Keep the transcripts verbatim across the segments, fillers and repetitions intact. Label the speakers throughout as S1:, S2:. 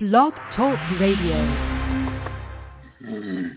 S1: Blog Talk Radio.
S2: Mm.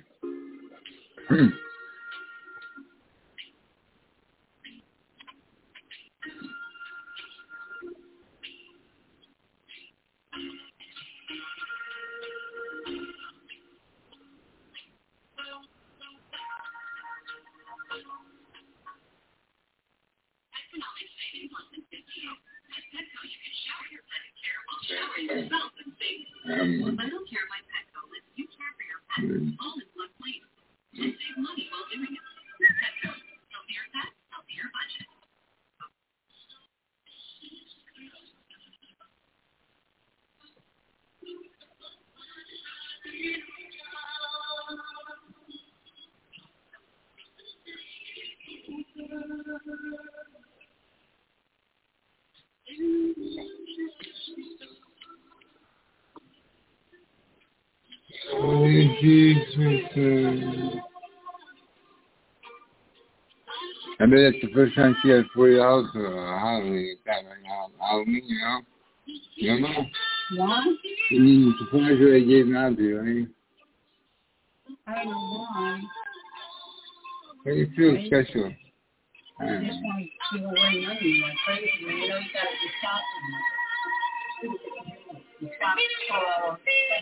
S2: I bet that's the first time she had forty dollars for a holiday like that right now. Halloween, you know? You don't know?
S3: What?
S2: I mean, the surprise that I gave him out to you, right?
S3: I don't know why.
S2: How do you feel right? Special? I
S3: I just want to give away money like crazy. You know, you got to stop them. You stop for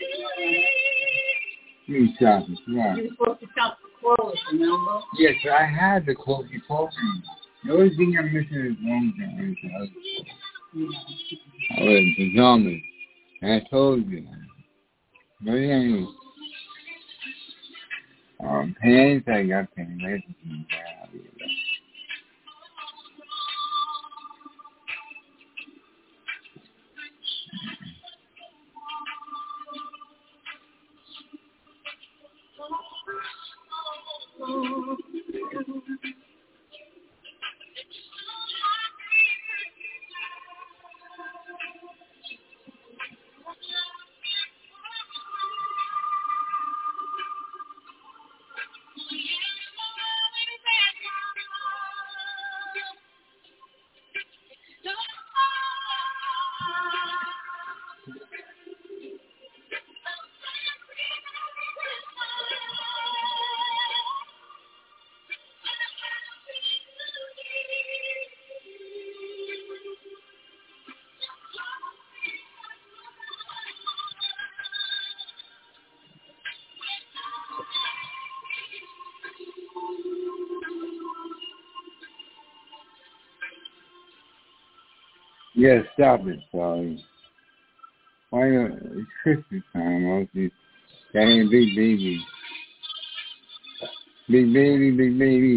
S2: you shopping, yeah.
S3: You were supposed to shop for clothes, remember?
S2: Yes, I had the clothes you told me. The only thing I'm missing is long pants.
S3: Yeah.
S2: I was pajamas. And I told you. But yeah, um, pants, I got pants. I just need that. Yeah, stop it, sorry. Why not? It's Christmas time, Mostly. That ain't big baby. Big baby, big baby.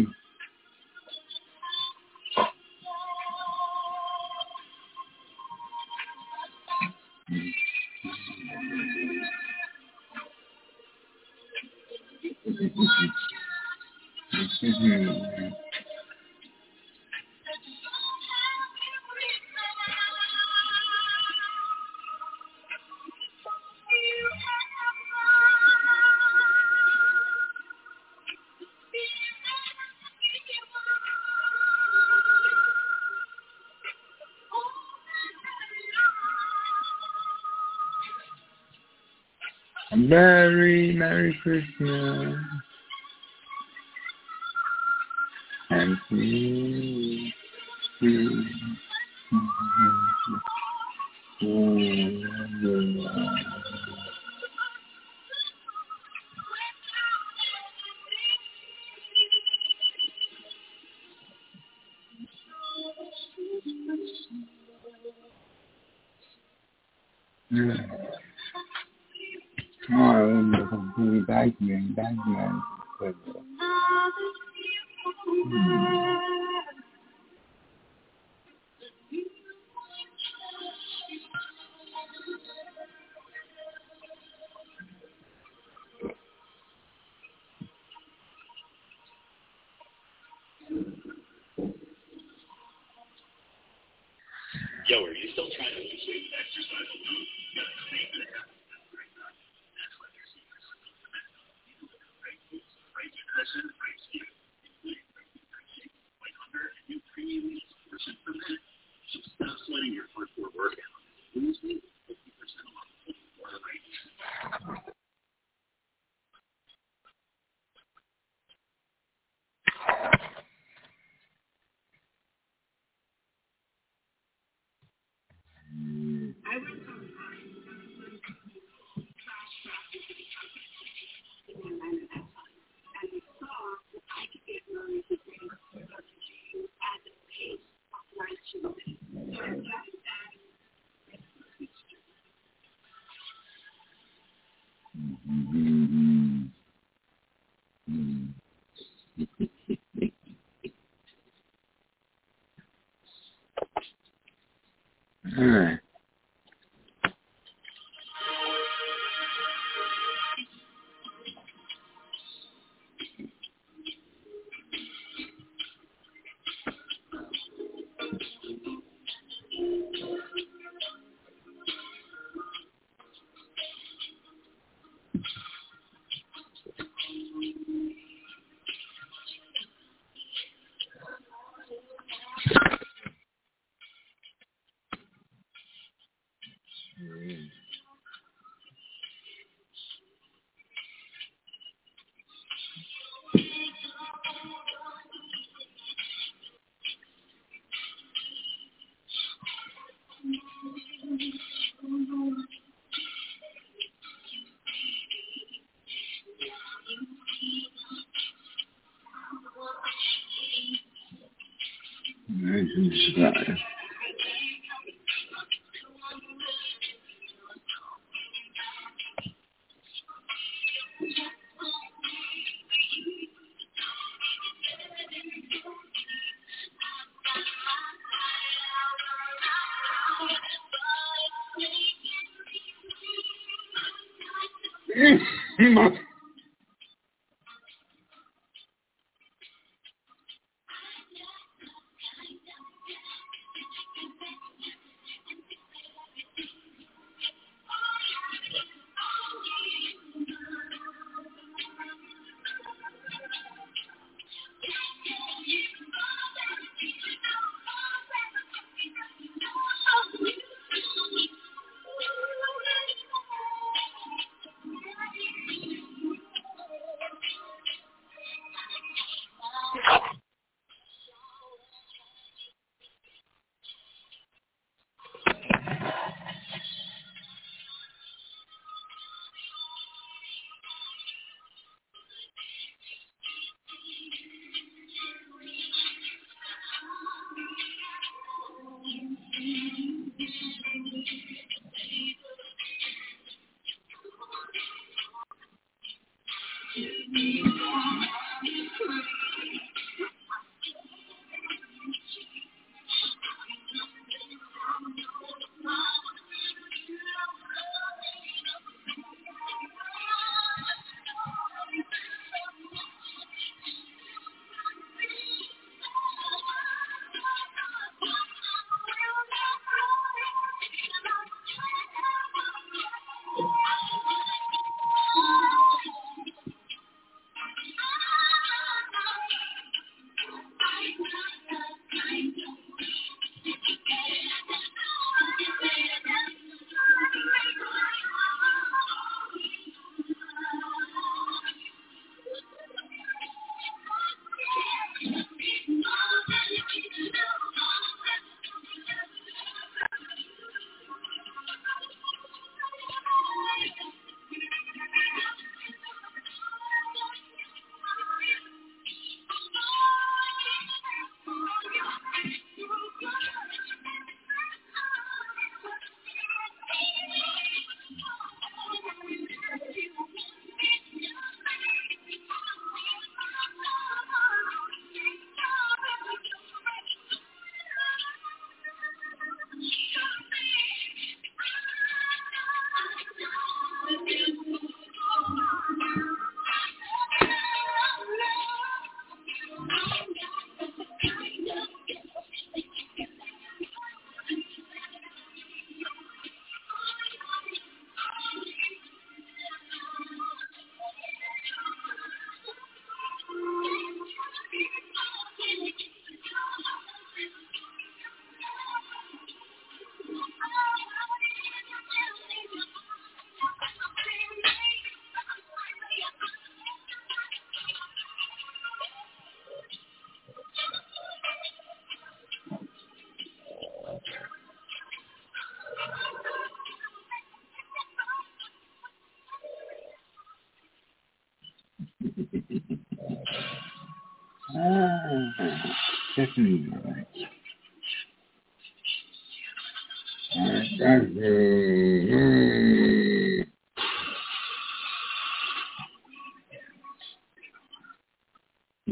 S2: Merry, Merry Christmas. And you, you, yeah. Tomorrow, I'm going to be back here, back here. But, hmm.
S4: Yo, are you still trying to lose weight? Exercise alone? You got to make it happen. That's why there's right foods, right nutrition, right skin, including right nutrition, like under and new premium meals, portion per minute. So stop sweating your hardcore workout. Lose weight fifty percent off. Order right
S2: Mm-hmm. Mm-hmm. All right. Nice and dry. Ah, definitely right. Thank you.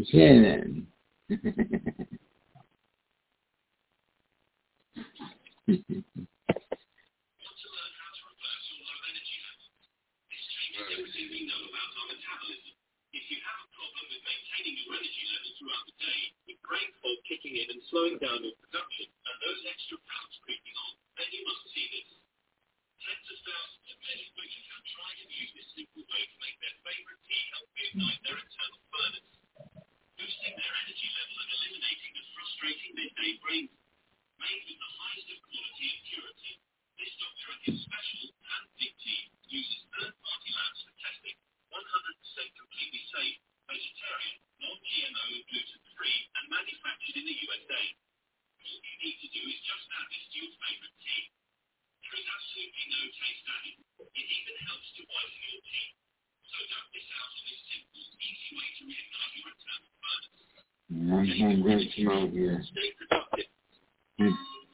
S2: Shannon.
S4: Brain fog kicking in and slowing down your production, and those extra pounds creeping on, then you must see this. Tens of thousands of men and women have tried and used this simple way to make their favorite tea help reignite their internal furnace, boosting their energy level and eliminating the frustrating midday brain. Made with the highest of quality and purity, this Doctor Atkins special hand big tea uses third-party labs for testing, one hundred percent completely safe, vegetarian, non-G M O and gluten-free, and manufactured in the U S A. All you need to do is just add this to your favorite tea. There is absolutely no taste added. It even helps to whiten your tea. So don't miss out on this simple, easy way to reignite your internal furnace.
S2: I'm going to great smoke here.
S4: Stay productive.
S2: Hmm.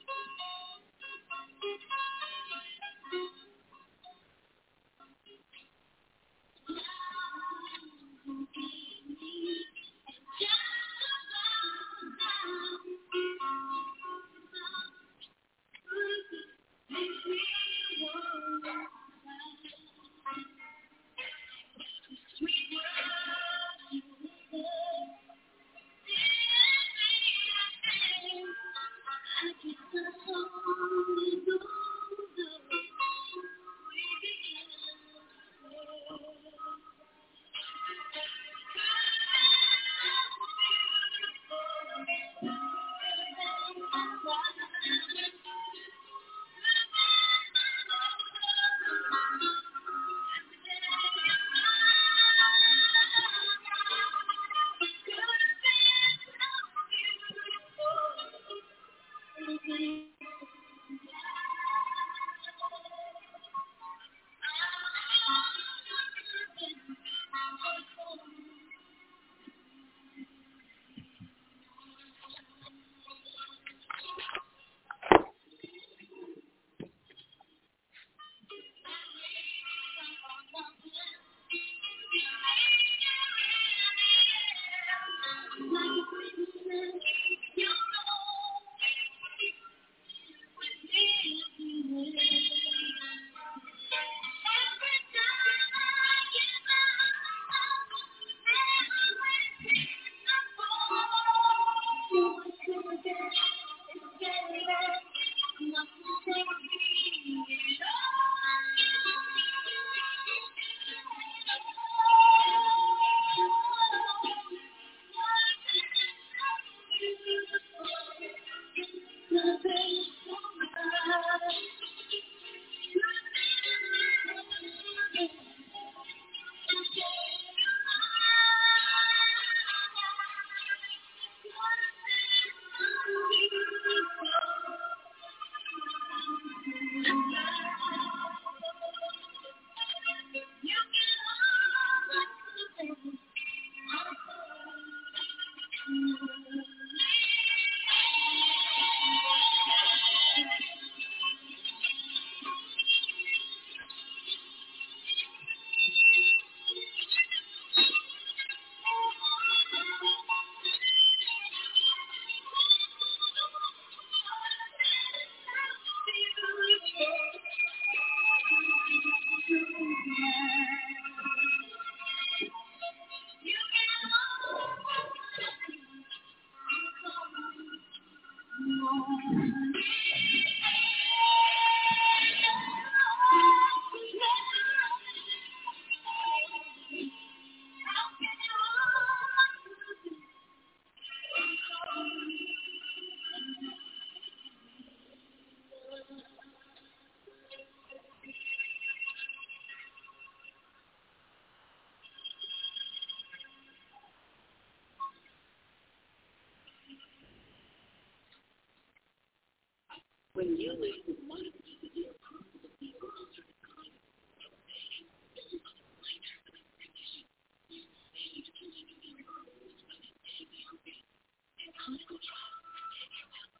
S4: When you live with one of the dear promises of the earth and kind of pain, every other lighter than a condition, you need to continue the earth with what it may be open. In clinical trials, take your help.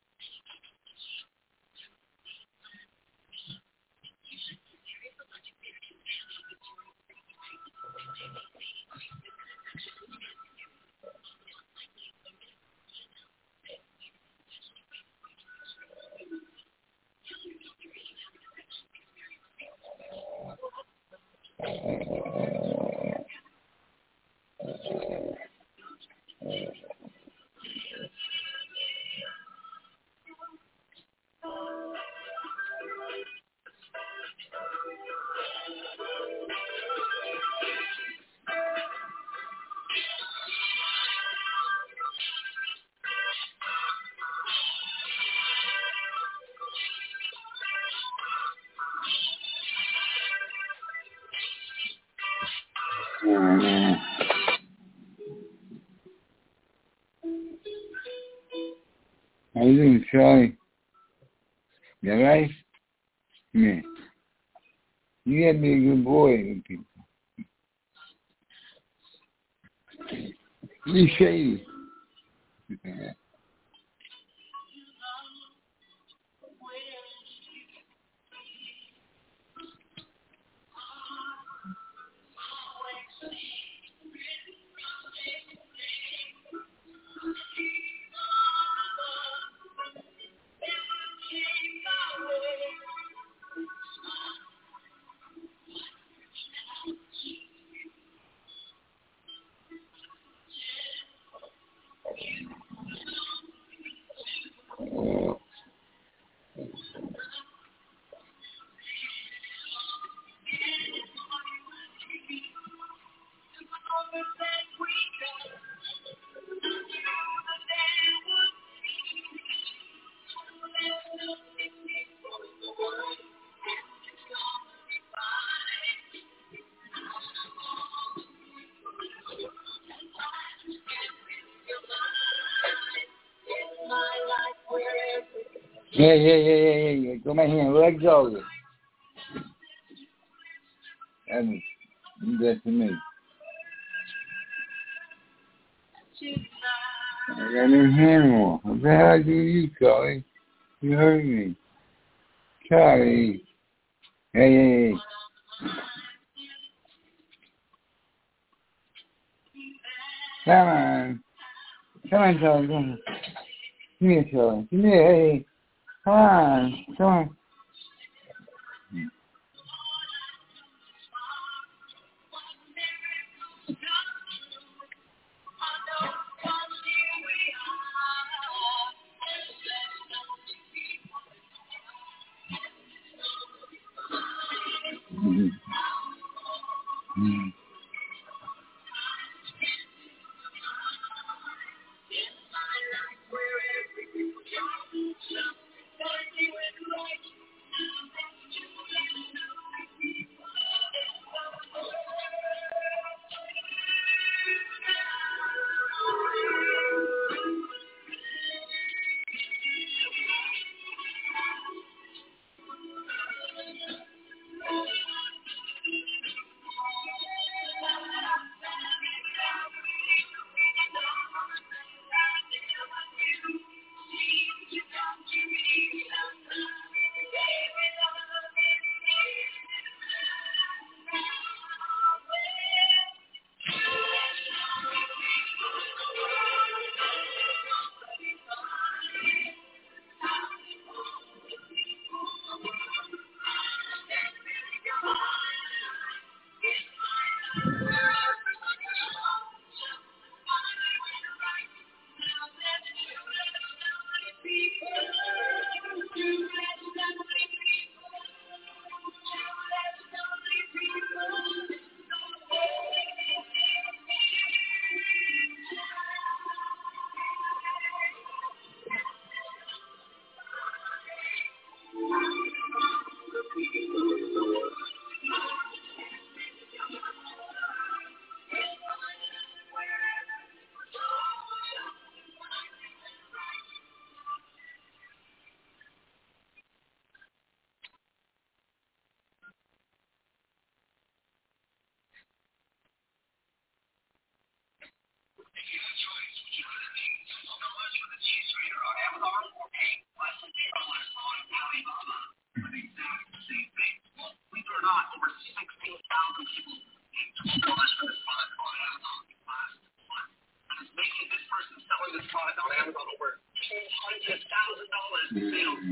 S4: You should be serious about your period and have a during treatment.
S2: Mm-hmm. How you doing, Charlie? You alright? Yeah. You gotta be a good boy with people. You shady. Yeah, yeah, yeah, yeah, yeah, yeah. Come on here, let go. That's that's to me. I got no animal. What the hell do you, Charlie? You heard me. Charlie. Hey, hey, hey. Come on. Come on, Charlie, come on. Come here, Charlie. Come here, hey. Come on. Come on. Mm-hmm. Mm-hmm.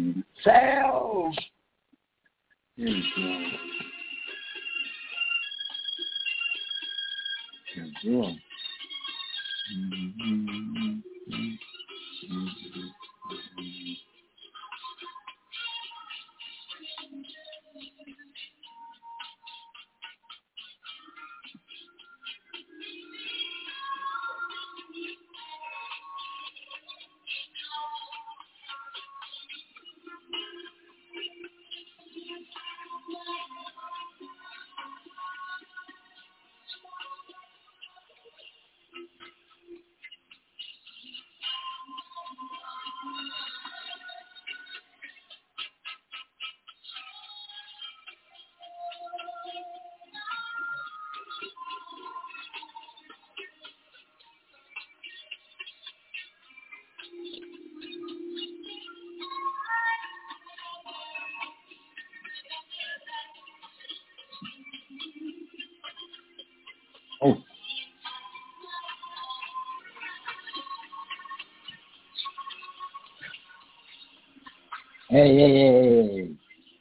S2: Sales. Sure. Mm-hmm. Oh. Hey, hey, hey, hey.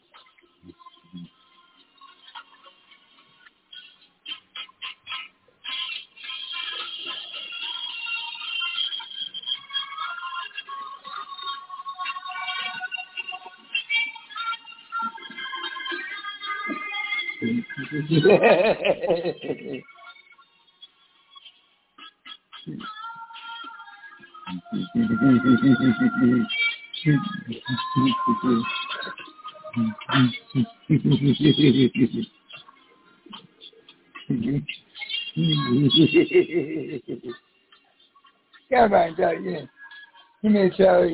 S2: Come on, Charlie. Come here, Charlie.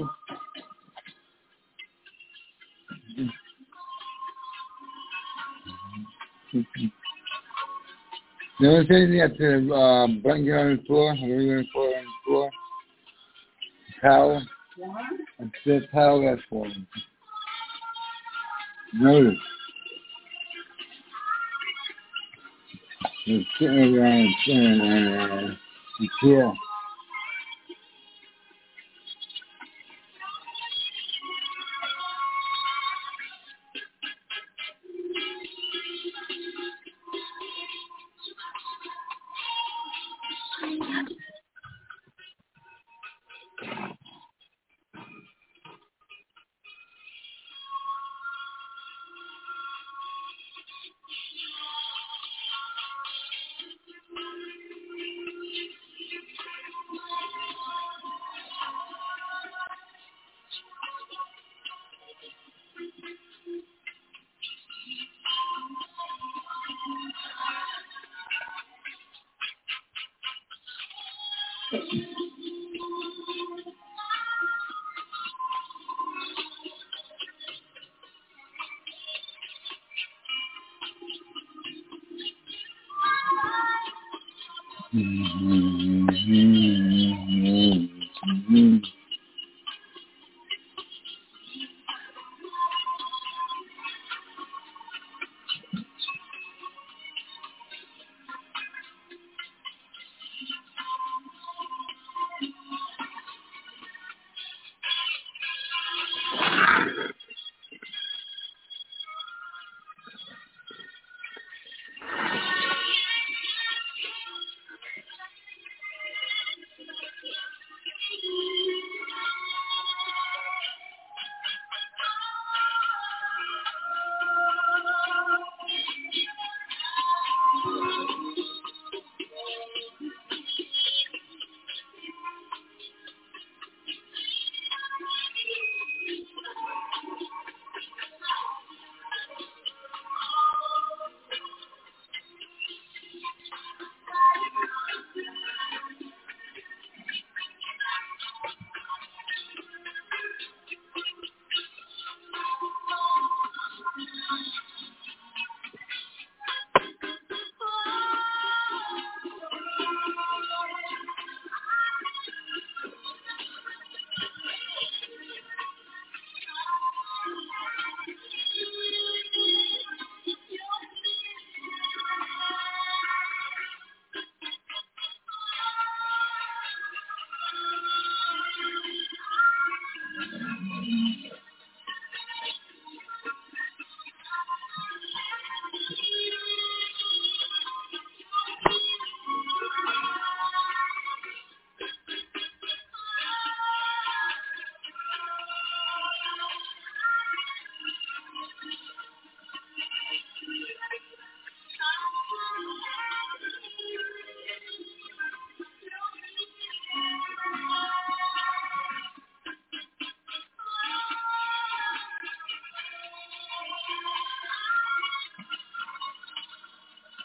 S2: No one's anything up to uh, blanket on the floor, a regular floor on the floor. Towel.
S3: What?
S2: It's the towel that's for me. No. It's sitting around, sitting around the chair. Mm-hmm. Mm-hmm.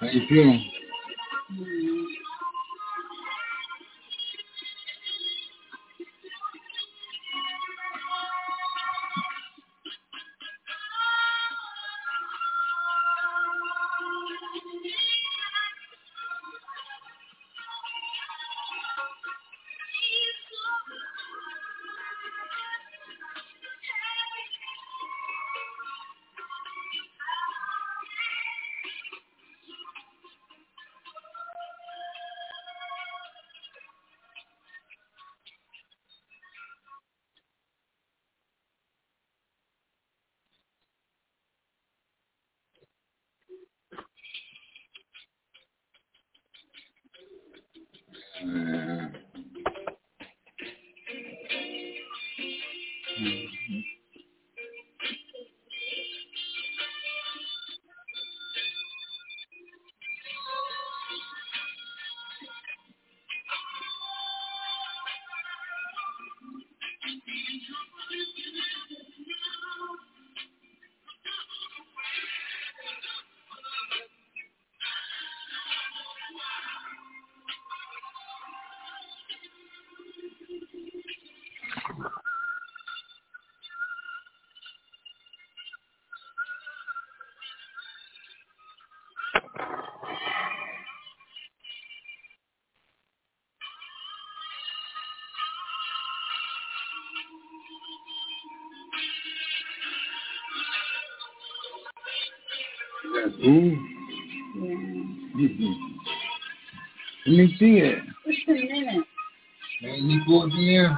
S2: How you feeling?
S3: Mm-hmm.
S2: Uh, Is that food?
S3: Yeah.
S2: Mm-hmm. Let me see it.
S3: Just a minute.
S2: Meatballs in there?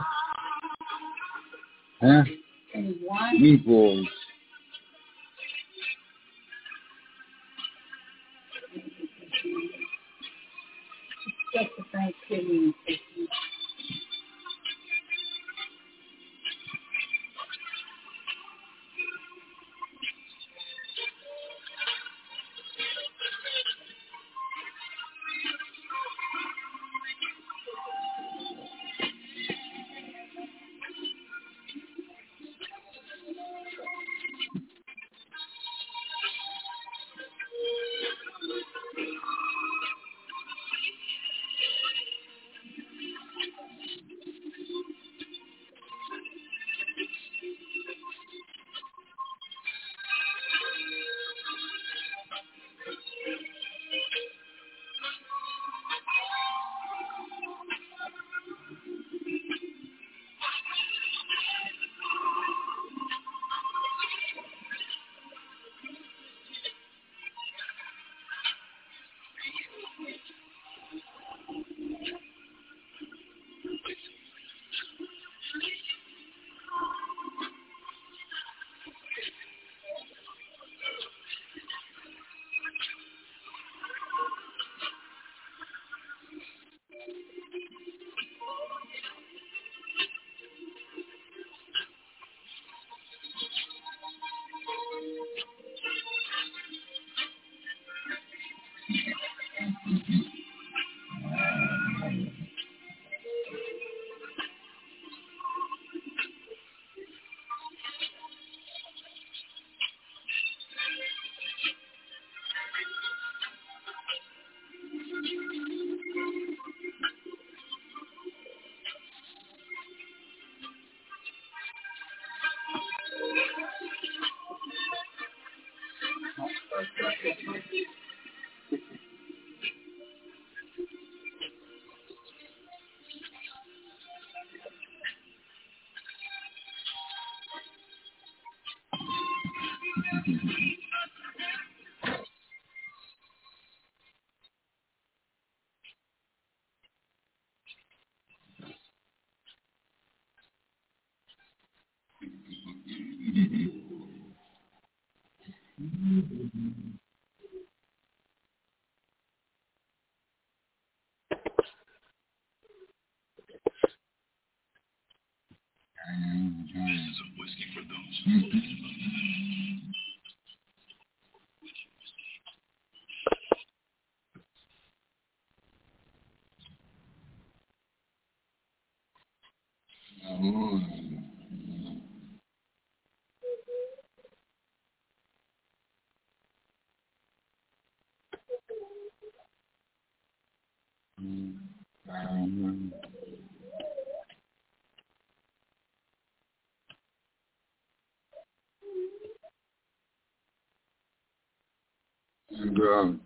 S2: Huh?
S3: And what?
S2: Meatballs.
S3: Just the Thanksgiving.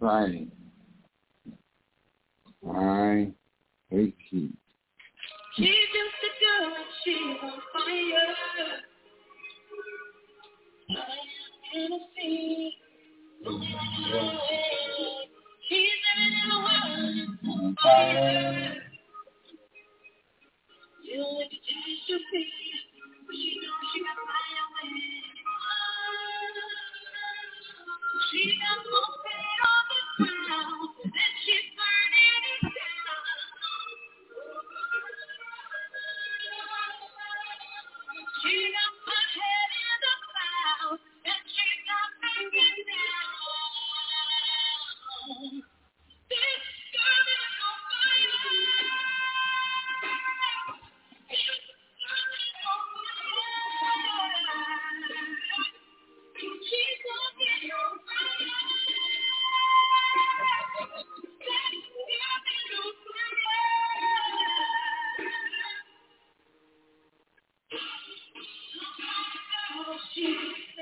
S2: Friday. I hate you.
S3: She's just a girl, she's on fire. I am Tennessee. She's living in a world on fire. Deal with the catastrophe. She knows she got right away. She got open on the ground, and she's burning it down. She got my head in the clouds, and she got banging down. This girl is on fire. This girl is on fire. She's walking on fire. This girl is on fire. She's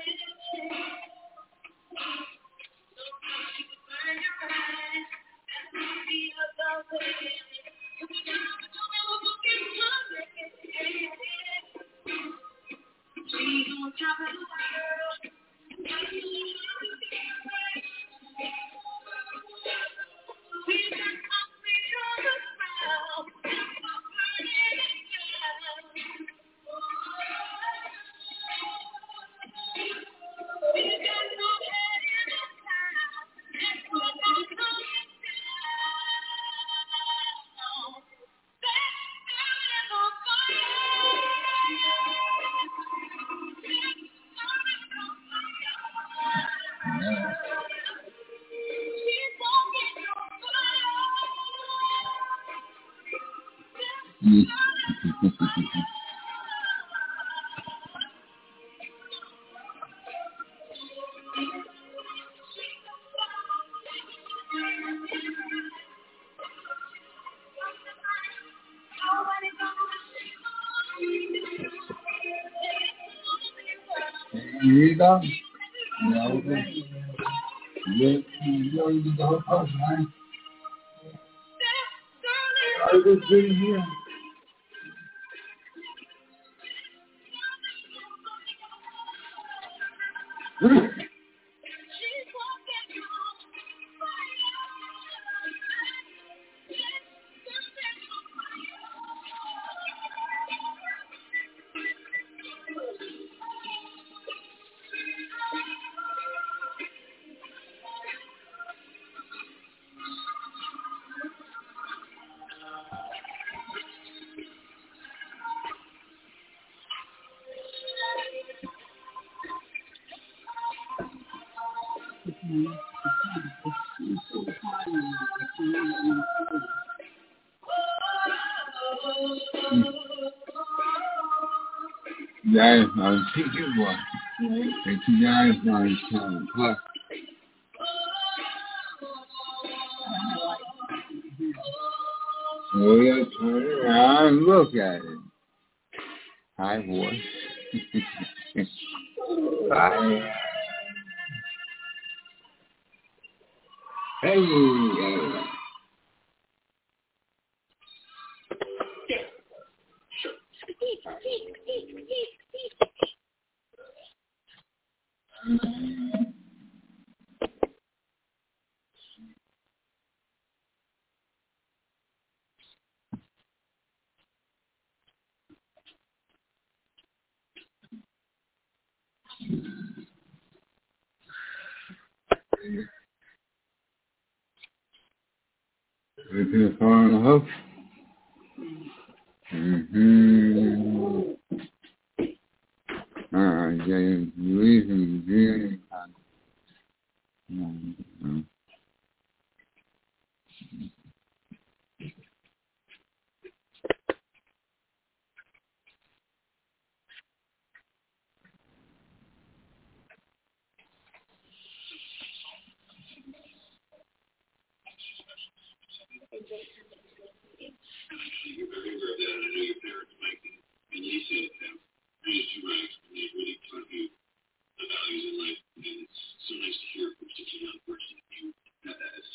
S3: She's on top of the world. We got concrete on the ground. I'm burning it down. We got no head in the clouds. And we're not coming down. That girl is on fire.
S2: You go? Yeah, okay. You, you, you the whole person, right? I was sitting here. Guys on ticket one. And two guys on time. Plus. So yeah, turn around and look at it. Hi, boy. Bye. Hey, hey. Is it on the hook? Mm-hmm. Alright, yeah, reason, really. Mm-hmm.
S4: You're very aware of that. I know your parents, Mike and Lisa, have raised you right, and they've really taught you the values in life. And it's so nice to hear from such a young person that you have that as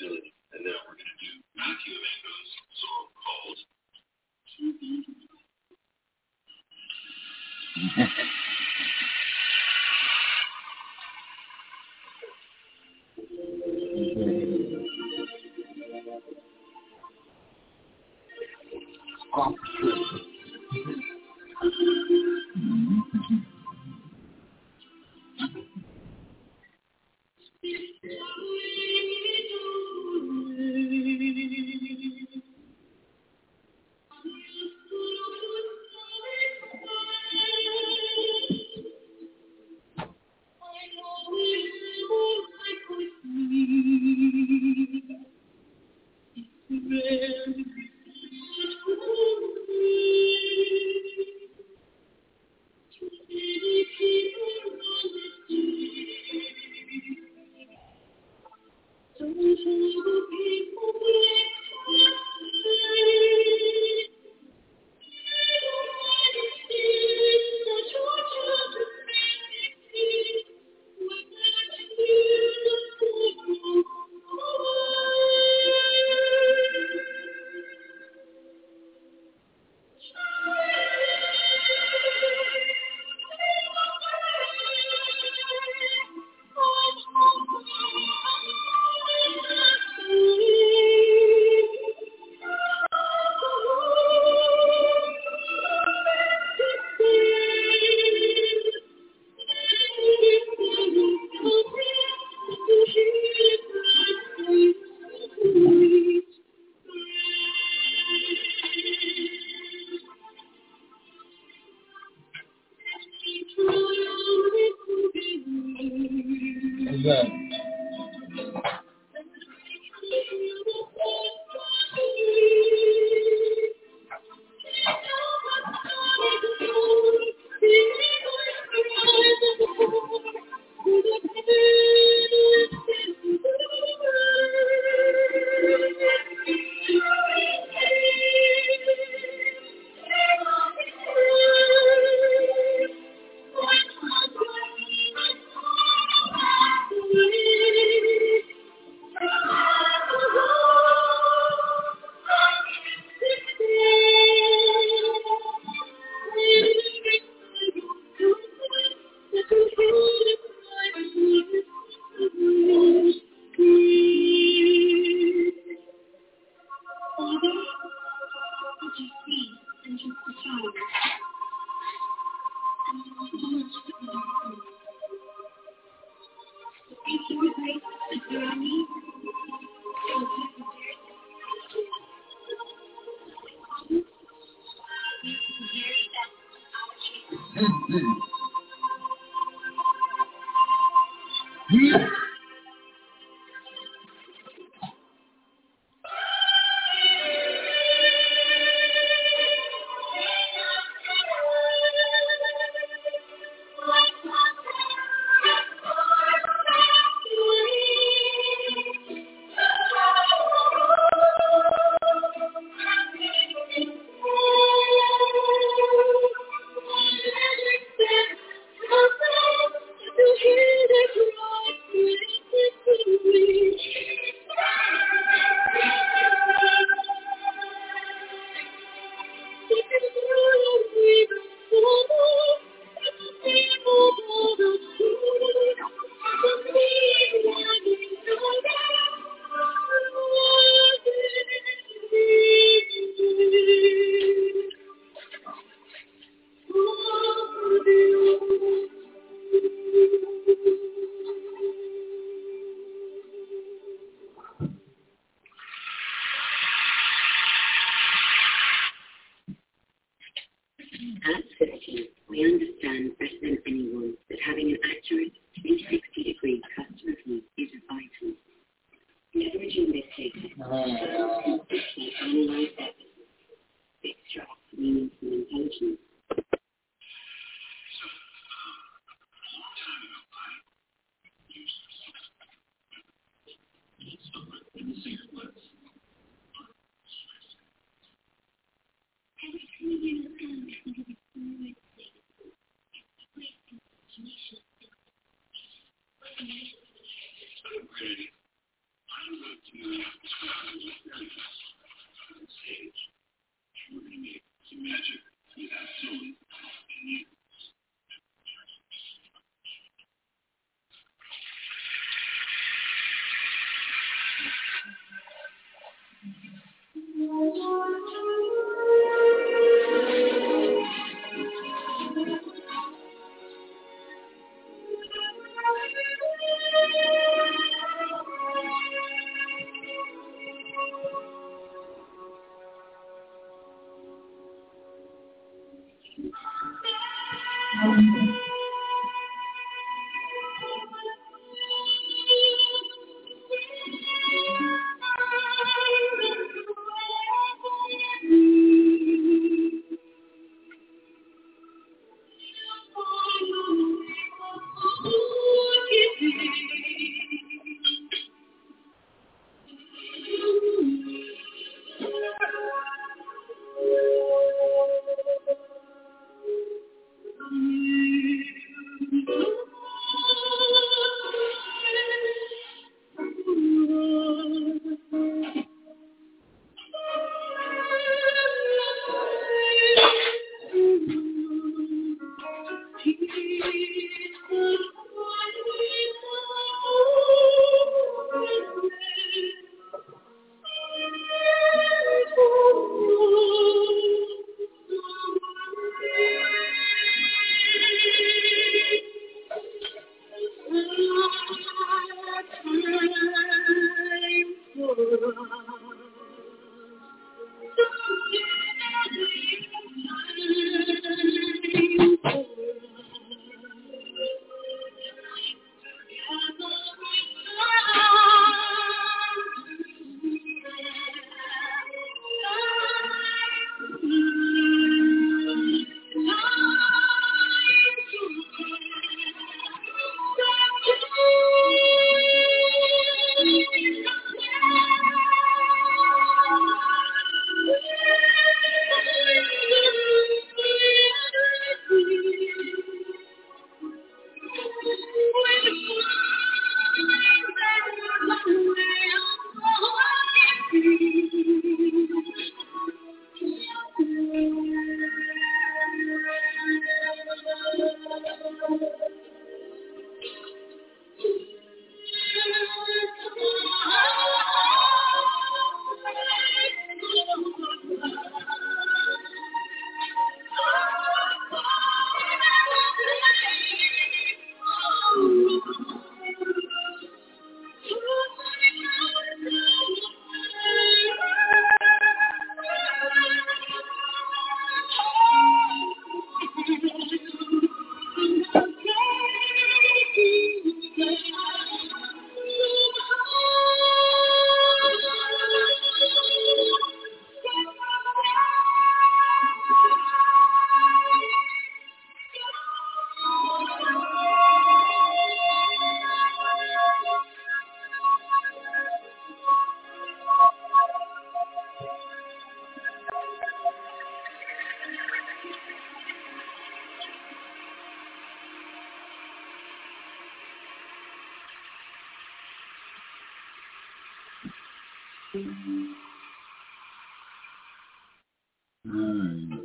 S2: Mm.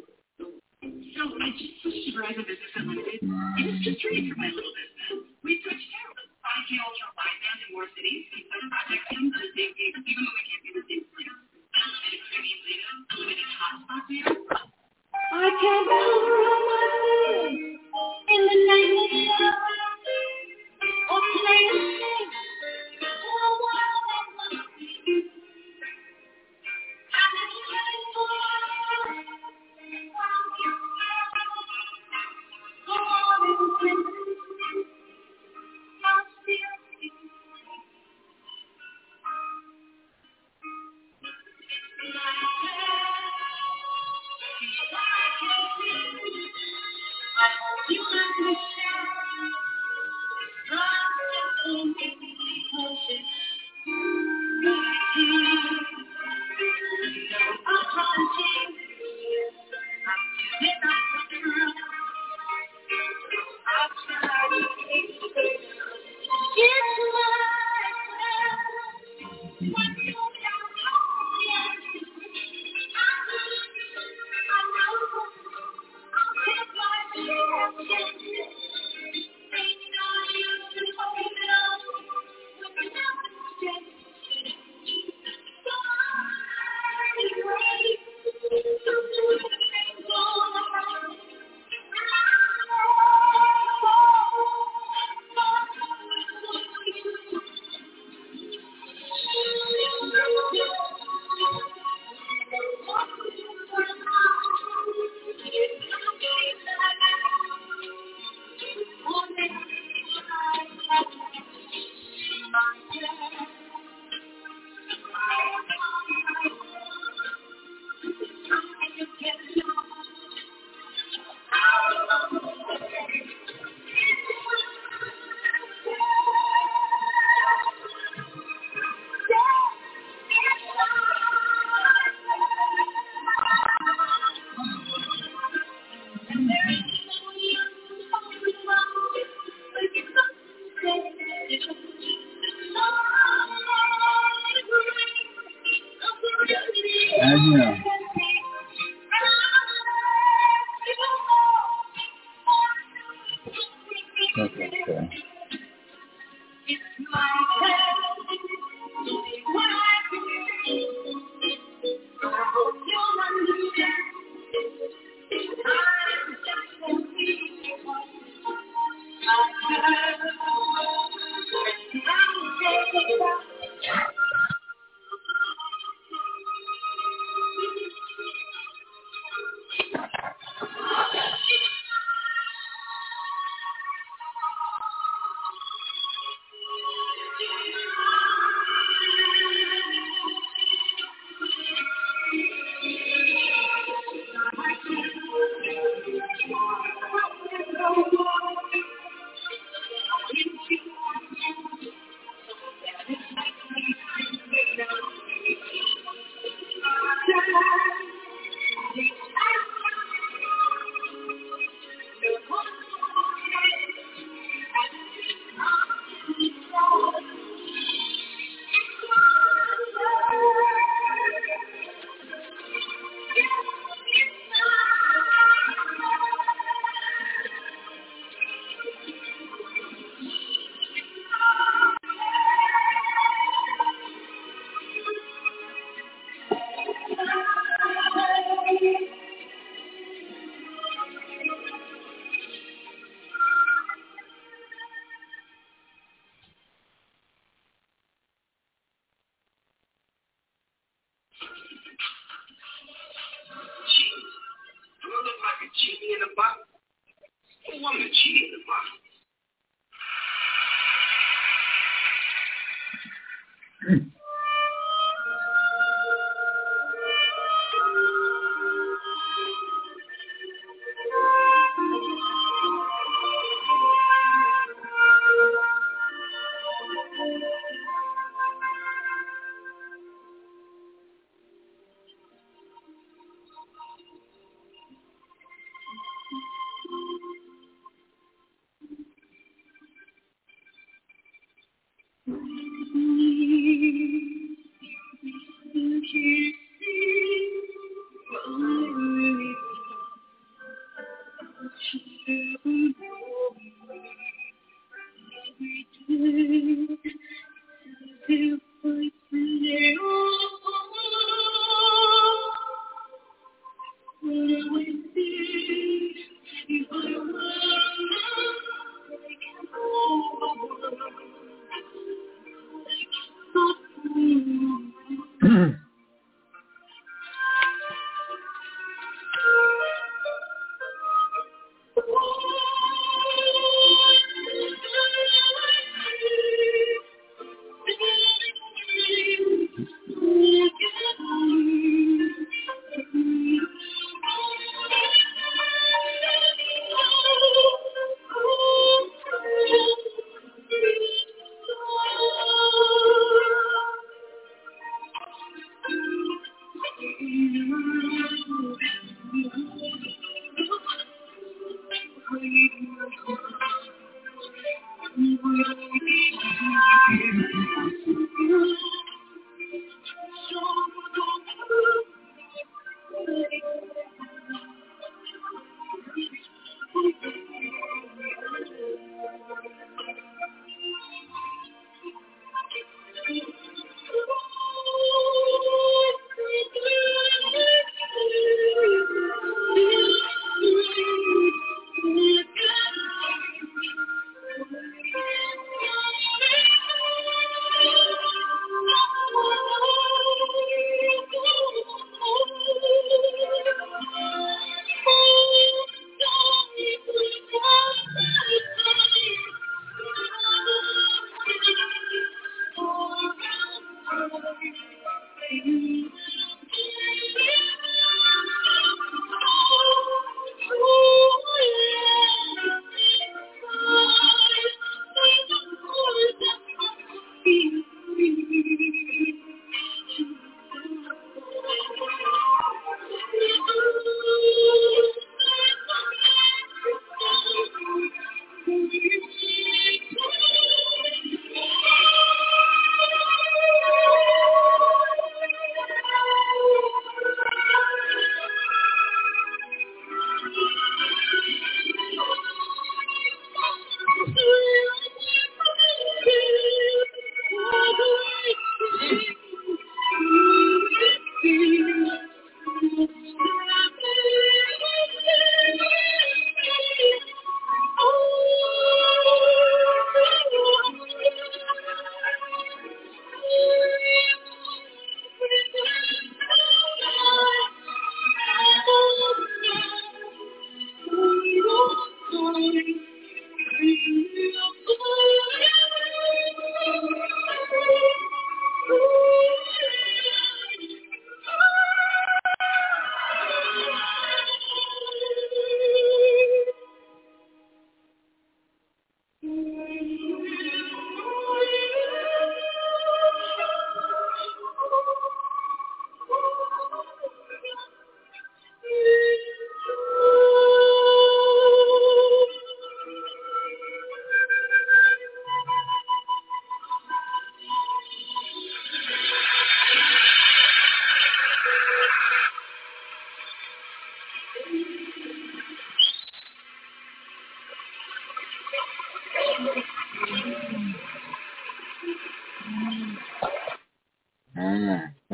S3: So I just switched to Verizon Business Unlimited. It was just right for my little business. We switched out. five G ultra wideband in more cities. Better project teams on the same page, even when we can't be the same place. Unlimited premium data, unlimited hotspot data. I can't cover all my sins in the name of love. Or play a thing for a while that must be. I'm just trying to
S2: know. Okay, okay.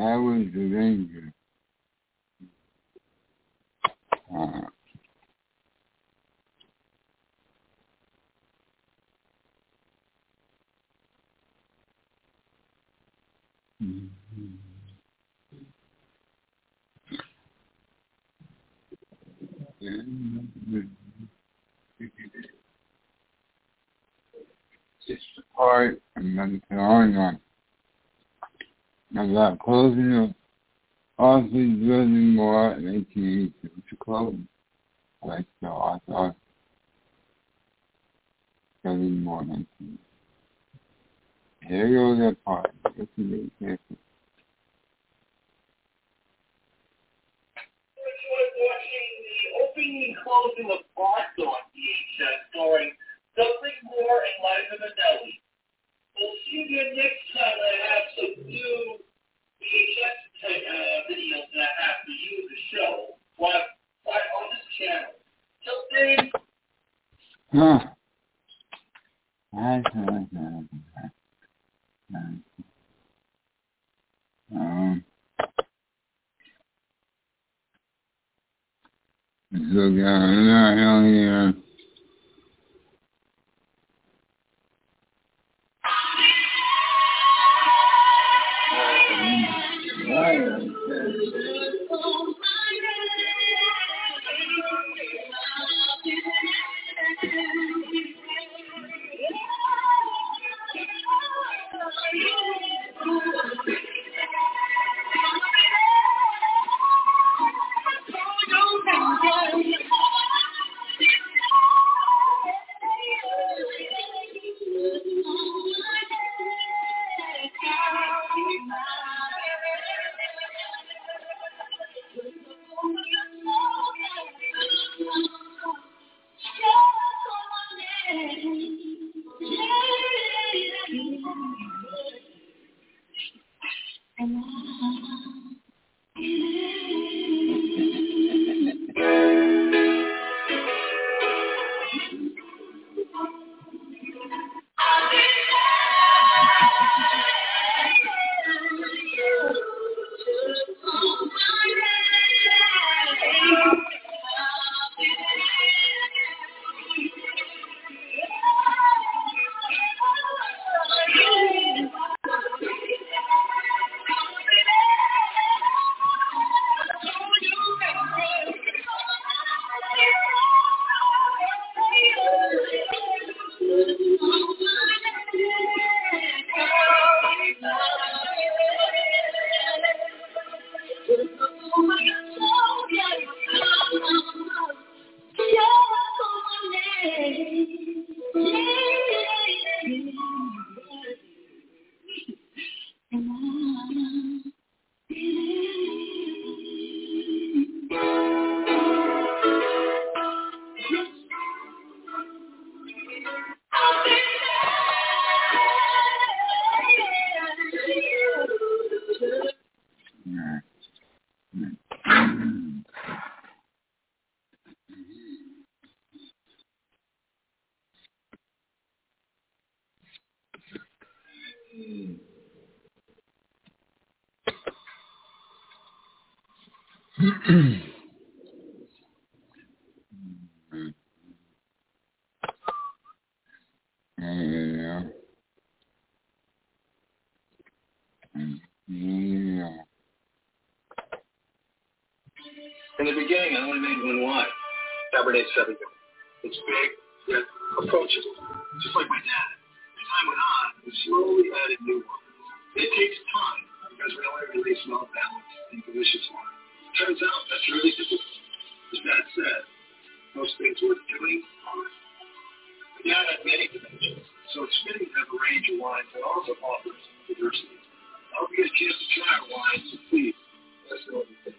S2: That was the danger. Uh, Just the part, and then going on. I got closing up Office Building More in eighteen eighty-two, which closed. Like so, I thought Building More in eighteen eighty-two. Here goes that part. Let's be very careful.
S4: Watching the opening and closing of Boss on V H S starring Dudley Moore and Liza Minnelli. We'll see you next time I have some new V H S uh, videos that I have for you to show right, right on this channel. Till then.
S2: Huh. Nice, nice, nice, nice. Um, so down here. Yeah. Yeah.
S4: In the beginning, I only made one wine, Cabernet Sauvignon. It's big, yet approachable, just like my dad. As time went on, we slowly added new ones. It takes time because we only release well balanced and delicious wine. Turns out that's really difficult. As Dad said, most things worth doing are. My dad had many dimensions, so it's fitting to have a range of wines that also offers diversity. I hope you get a chance to try our wines, so please let us know what you think.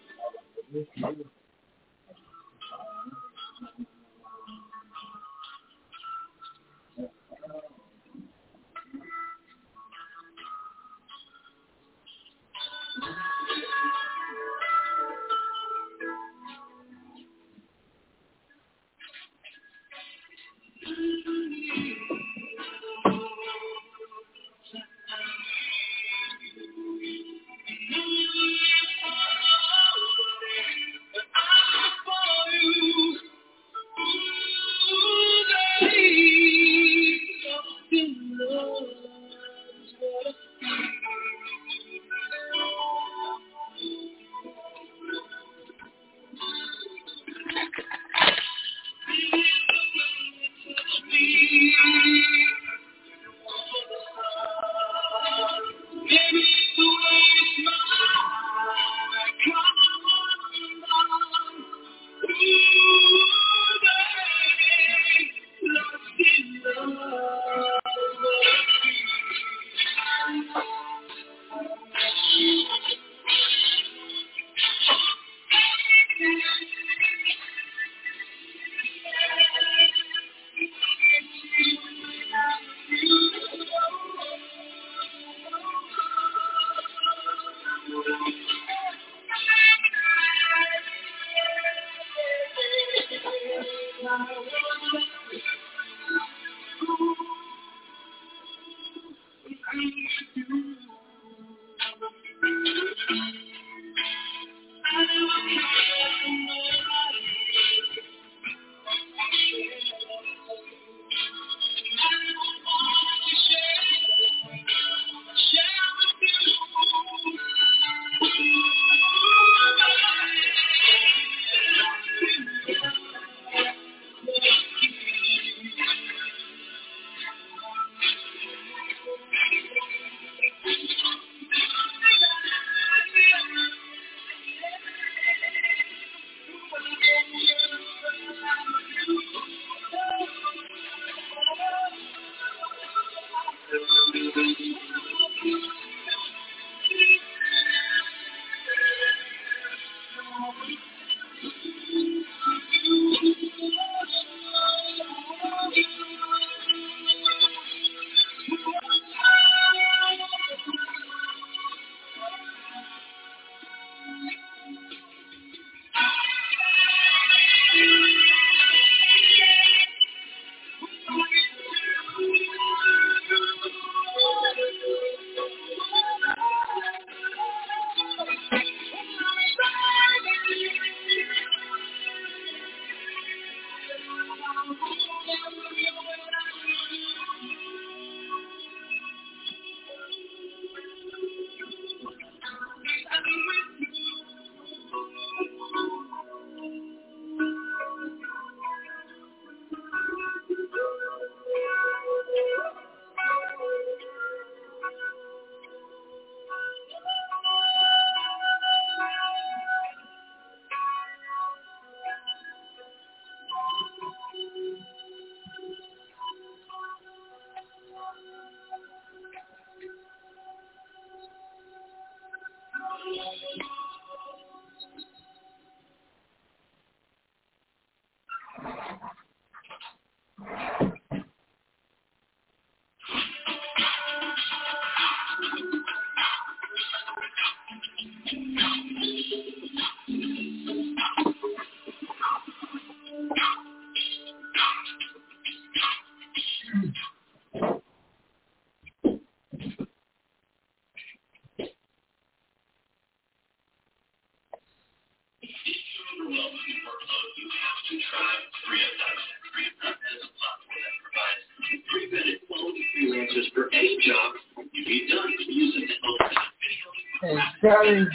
S2: Sorry.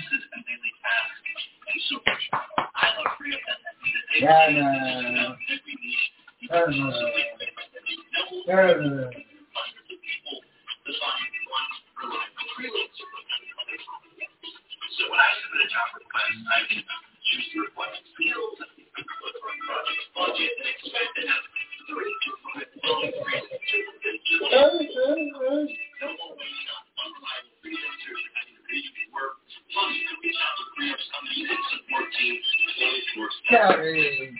S2: Yeah, no. Uh, uh,
S4: So when I submit a job request, I can choose the requested skills, look for a project budget, and expect to have three to five bullet reasons to no more waiting on unreliable freelancers and having to read your work. Plus, you can reach out to freelance companies and support teams twenty-four seven.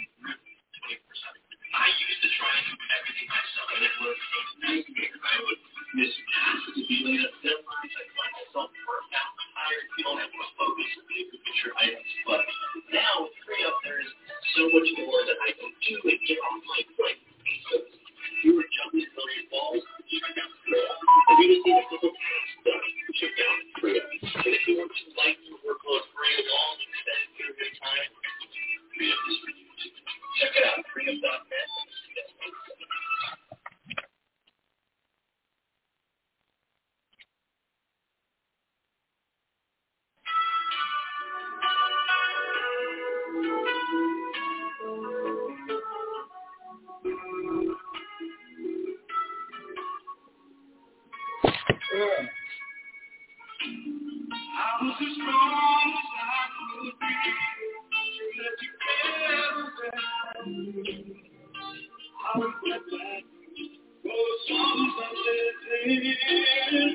S4: I used to try and do everything myself, and it was nightmare. I would miss tasks to be late at deadlines. I'd find myself burnt out, tired, feel like I was focused on big picture items. But now, with FreeUp, there's so much more that I can do and get off my plate. So, if you were jumping a million balls, check out FreeUp. If you just need a couple tasks done, check out FreeUp. And if you want to lighten your workload for a long, extended period of time, FreeUp is for you. Check it out, freeup dot net. I was as strong as I could be. That you never said. I regret that. Those songs I said then.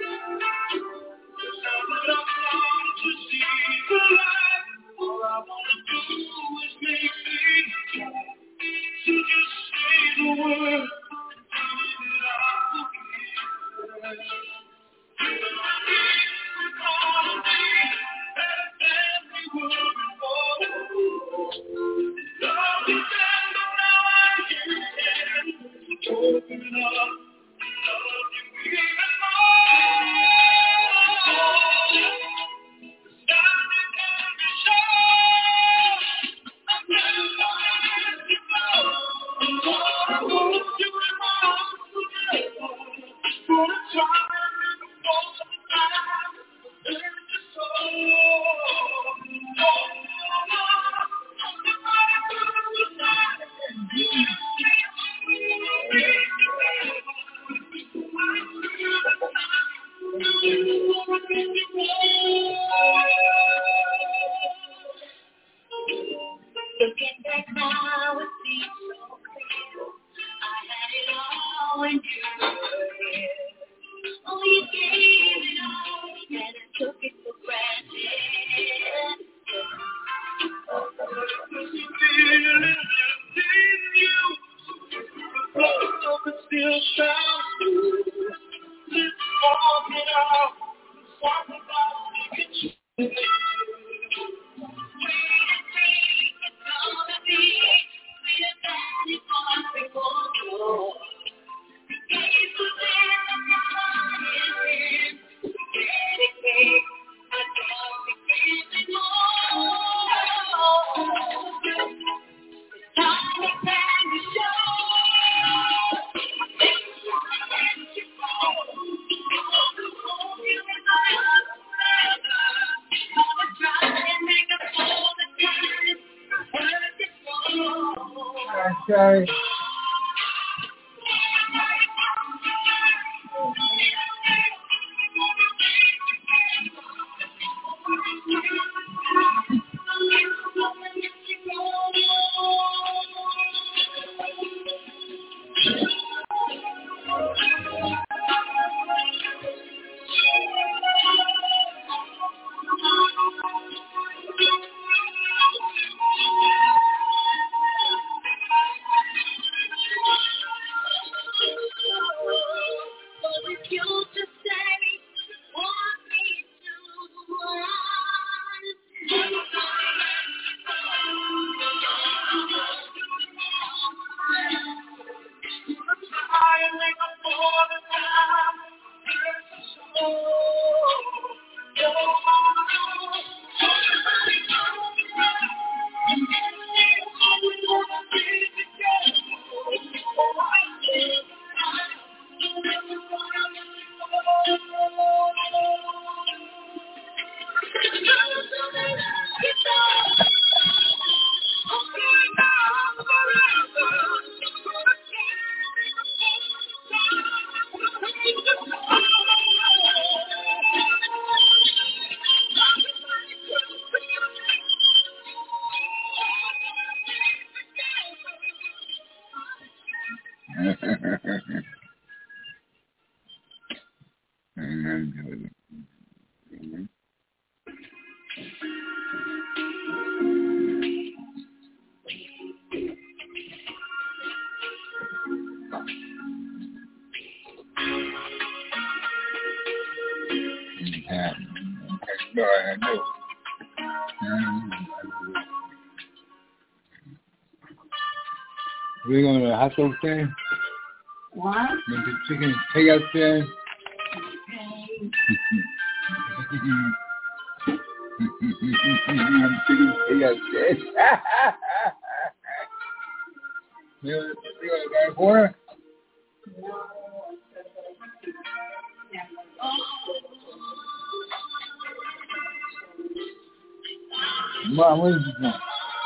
S4: Now that I'm trying to see the light, all I want to do is make things right. So just say the word, and I will be there.
S3: Looking back now, it seems so clear. I had it all when you were here. Oh, you gave it all, and I took it for granted.
S4: Feeling in you, the love that still shines through. Let's walk it out, talk about it.
S2: Sorry.
S3: You to say, want me to run.
S2: Amen to it. Amen. Yeah. Okay, go ahead. Go. We're going to the hot dog stand?
S3: What?
S2: Went to chicken takeout stand? I'm chicken takeout stand. You want to buy a quarter? Mom, what is this now?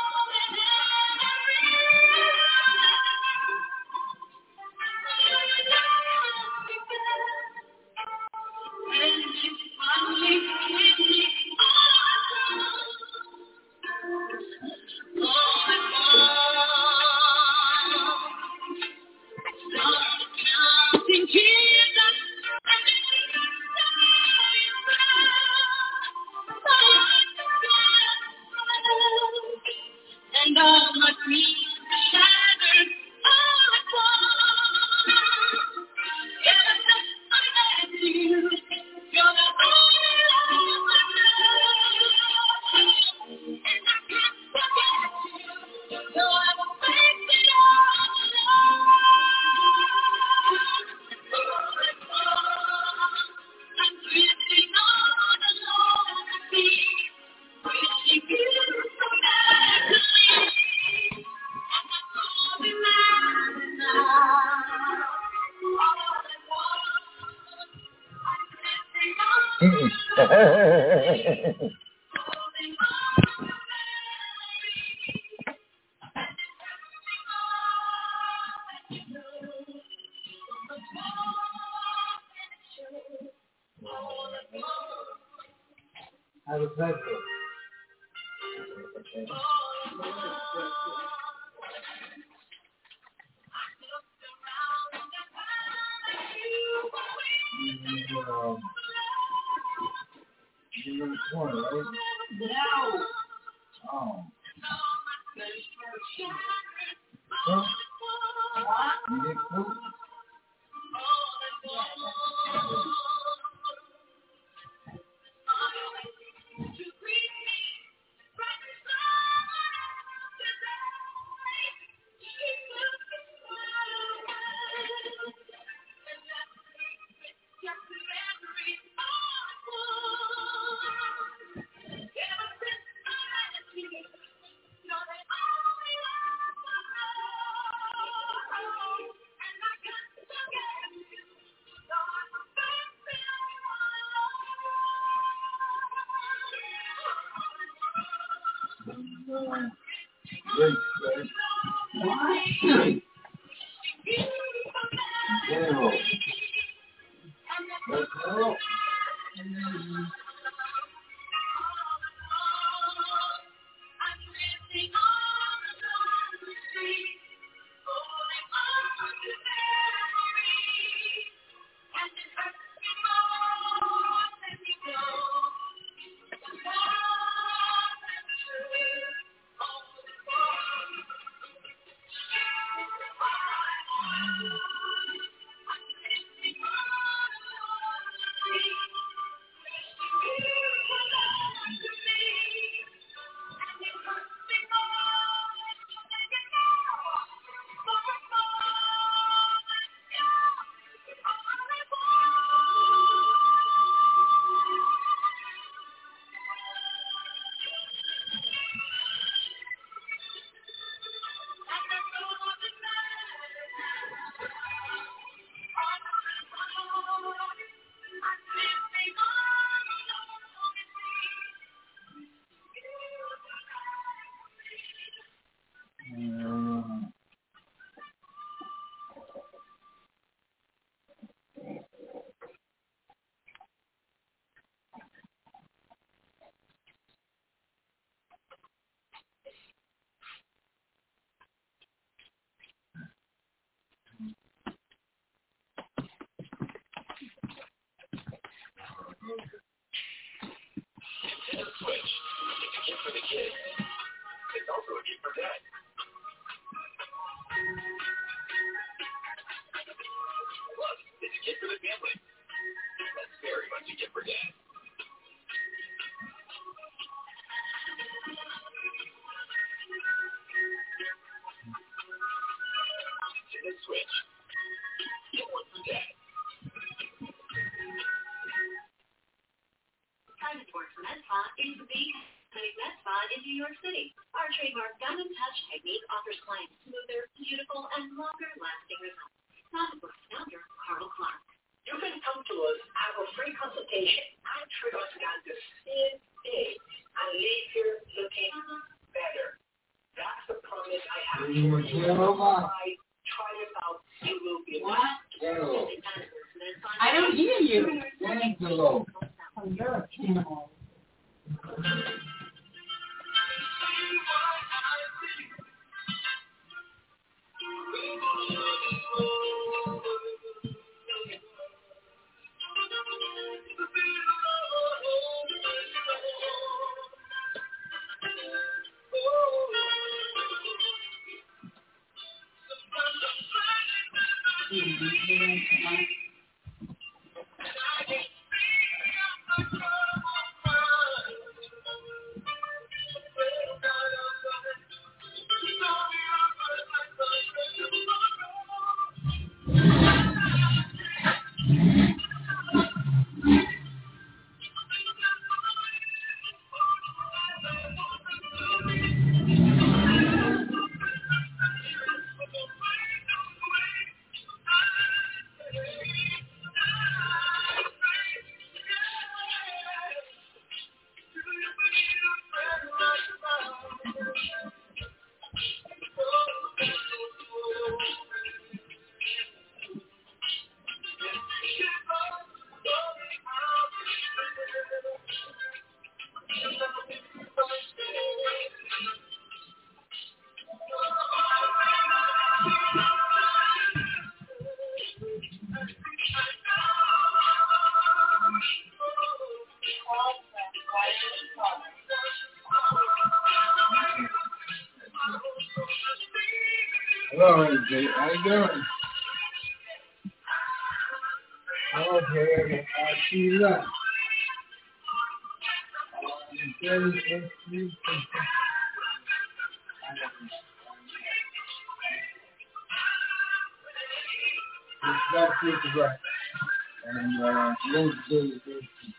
S3: And all my dreams shattered all at once. Ever since I met you, you're the only love I know. And I can't forget you, though I've wasted all alone. I'm drifting on alone the sea, wishing you come back to me.
S2: How does that go? Um, you're in the corner, right?
S3: No.
S2: Oh. Huh? You get fruit? Great, great.
S3: What?
S2: Zero. That's zero.
S4: for the kids. It's also a gift for dad. Plus, it's a gift for the family. That's very much a gift for dad. To the Switch. Get one for dad.
S3: Private Works Med Spa is the cosmetic med spa in New York City. Our trademark Gum and Touch technique offers clients smoother, beautiful, and longer-lasting results. Private Works founder Carl Clark.
S1: You can come to us, have a free consultation, and treat us down the same day, and leave here looking better. That's the promise I have for you. Try, try it out. You will be blessed.
S5: I don't hear you.
S2: Thank you, Lord. Hello, Jay. How you doing? Okay, okay. I see you left. That's it, right. And uh, most do it.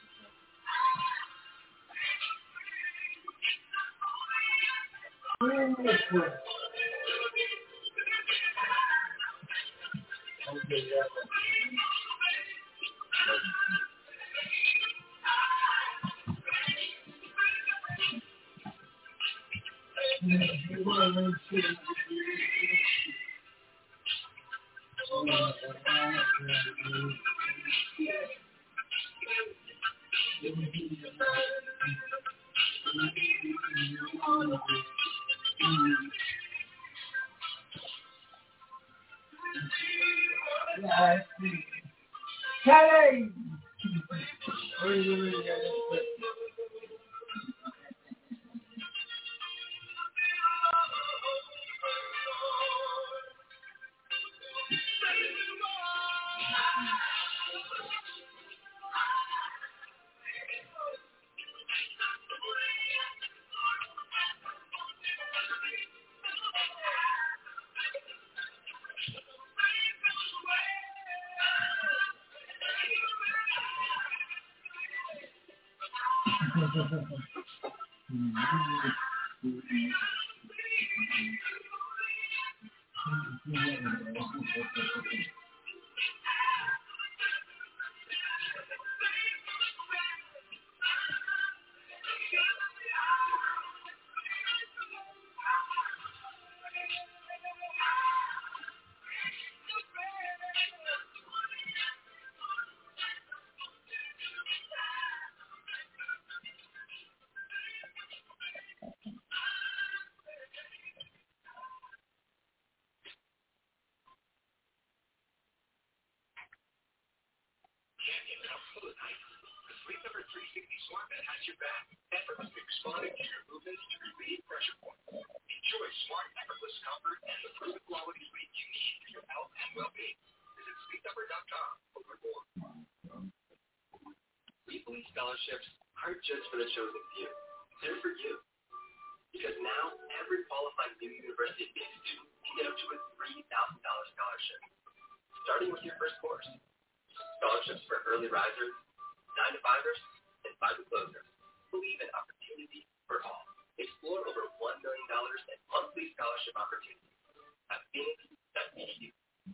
S2: Kelly!
S4: Sleep Number three sixty Smart Bed has your back. Effortlessly responding to your movements to relieve pressure points. Enjoy smart, effortless comfort and the proven quality sleep you need for your health and well-being. Visit sleep number dot com for more. We believe scholarships aren't just for the chosen few. They're for you. Because now, every qualified new University of Phoenix student can get up to a three thousand dollars scholarship, starting with your first course. Scholarships for early risers, nine to fivers, and five to closers. Believe in opportunity for all. Explore over one million dollars in monthly scholarship opportunities at phoenix dot e d u.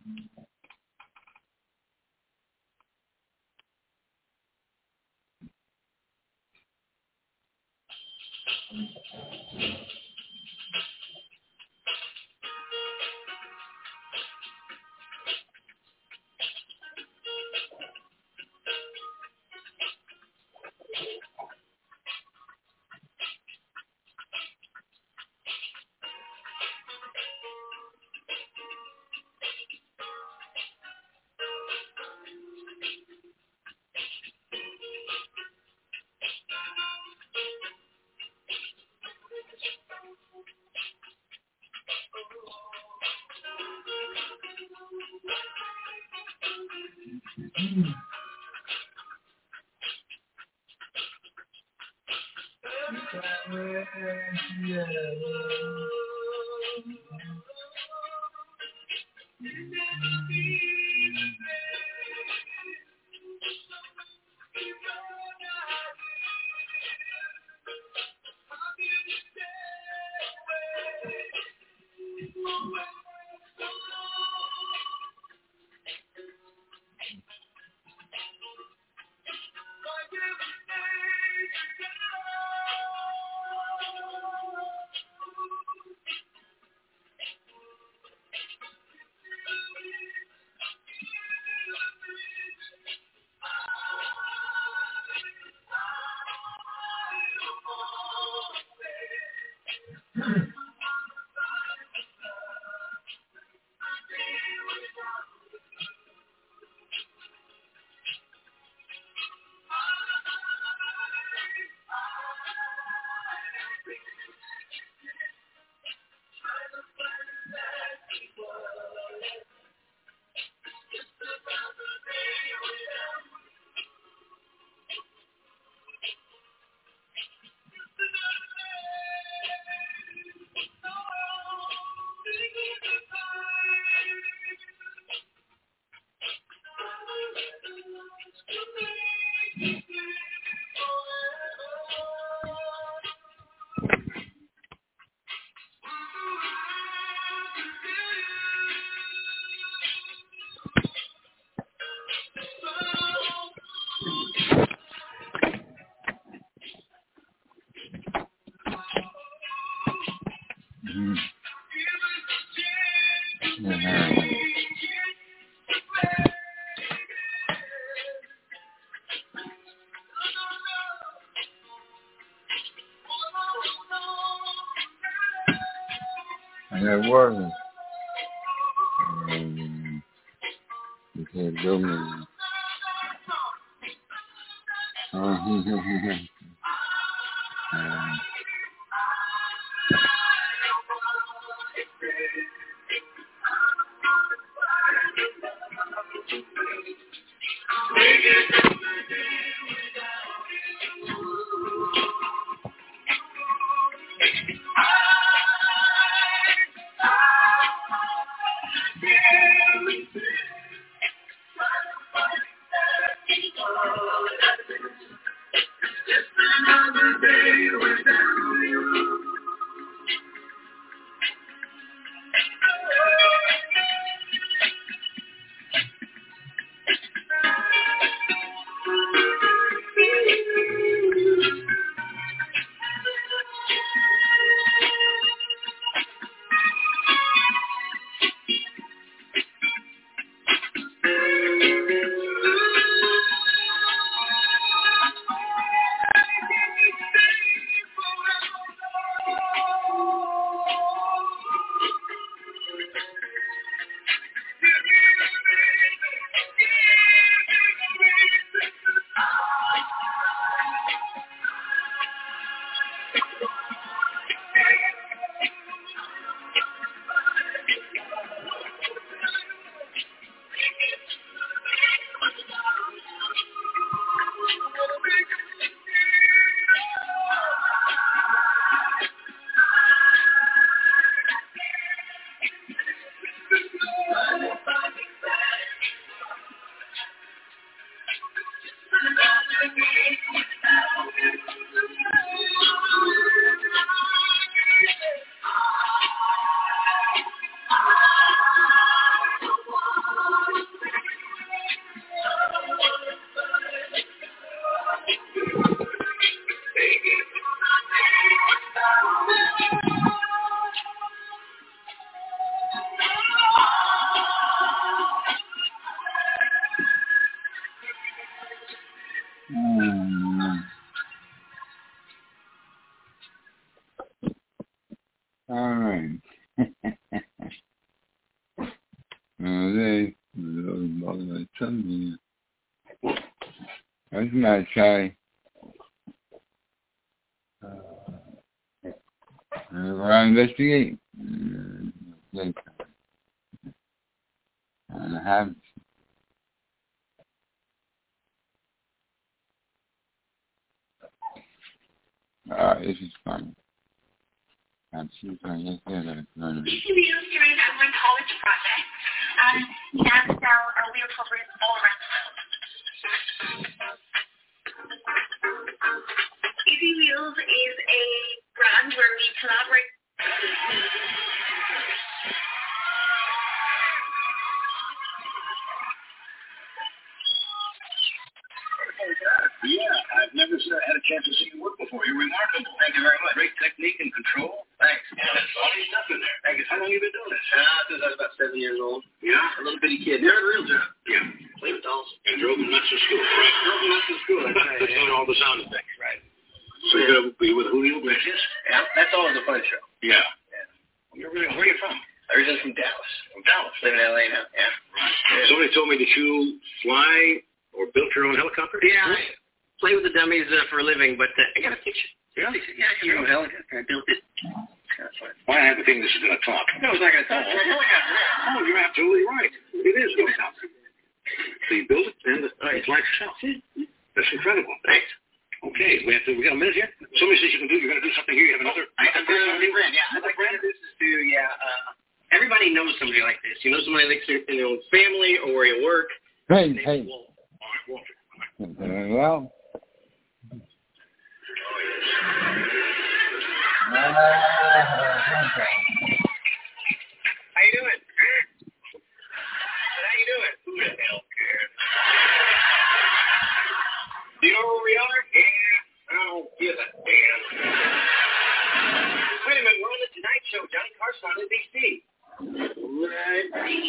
S2: Mm-hmm. Yeah. And it wasn't. Um, you can't do me. um, All right. They, that's not shy. We're going to investigate. And have uh, this is fun. I'm super fun. Yes, yes, yes. No, no.
S3: We used during that one college project. Um, and now our wheel covers all around the world. Easy Wheels is a brand where we collaborate.
S4: Yeah, I've never had a chance to see you work before. You're remarkable. Thank you very much. Great technique and control. Thanks. Yeah, that's funny stuff in there. Thank you. How long have you been doing this? Uh, since I was about seven years old. Yeah? A little bitty kid. Never had a real job. Yeah. Played with dolls. And drove them nuts to school. Right. Drove them nuts to school. That's right. That's yeah. all the sound effects. Right. So you're going to be with Julio Iglesias? Yeah. That's all in the Fun Show. Yeah. Yeah. You're really, where are you from? Originally from Dallas. From Dallas. Live in L A now. Yeah. Right. Yeah. Somebody told me that you fly or built your own helicopter? Yeah. I play with the dummies uh, for a living, but uh, I got a picture. Yeah, yeah, I can helicopter. I built it. Well, I have a feeling this is going to talk. No, it's not going to talk. Oh, you're absolutely right. It is going to talk. So you build it and it flies yourself. That's incredible. Thanks. Okay, we have to. We got a minute here. Somebody says you can do. You're going to do something here. You have another. I have a new brand. Yeah, I'd like to introduce this to. Yeah. Uh, everybody knows somebody like this. You know somebody like this in your own family or where you work.
S2: Hey, hey.
S4: All right, Walter.
S2: Uh, well.
S4: How you doing? How you doing? Who the hell cares? Do you know where we are? Yeah. I don't give a damn. Wait a minute, we're on the Tonight Show. Johnny Carson on N B C. Right.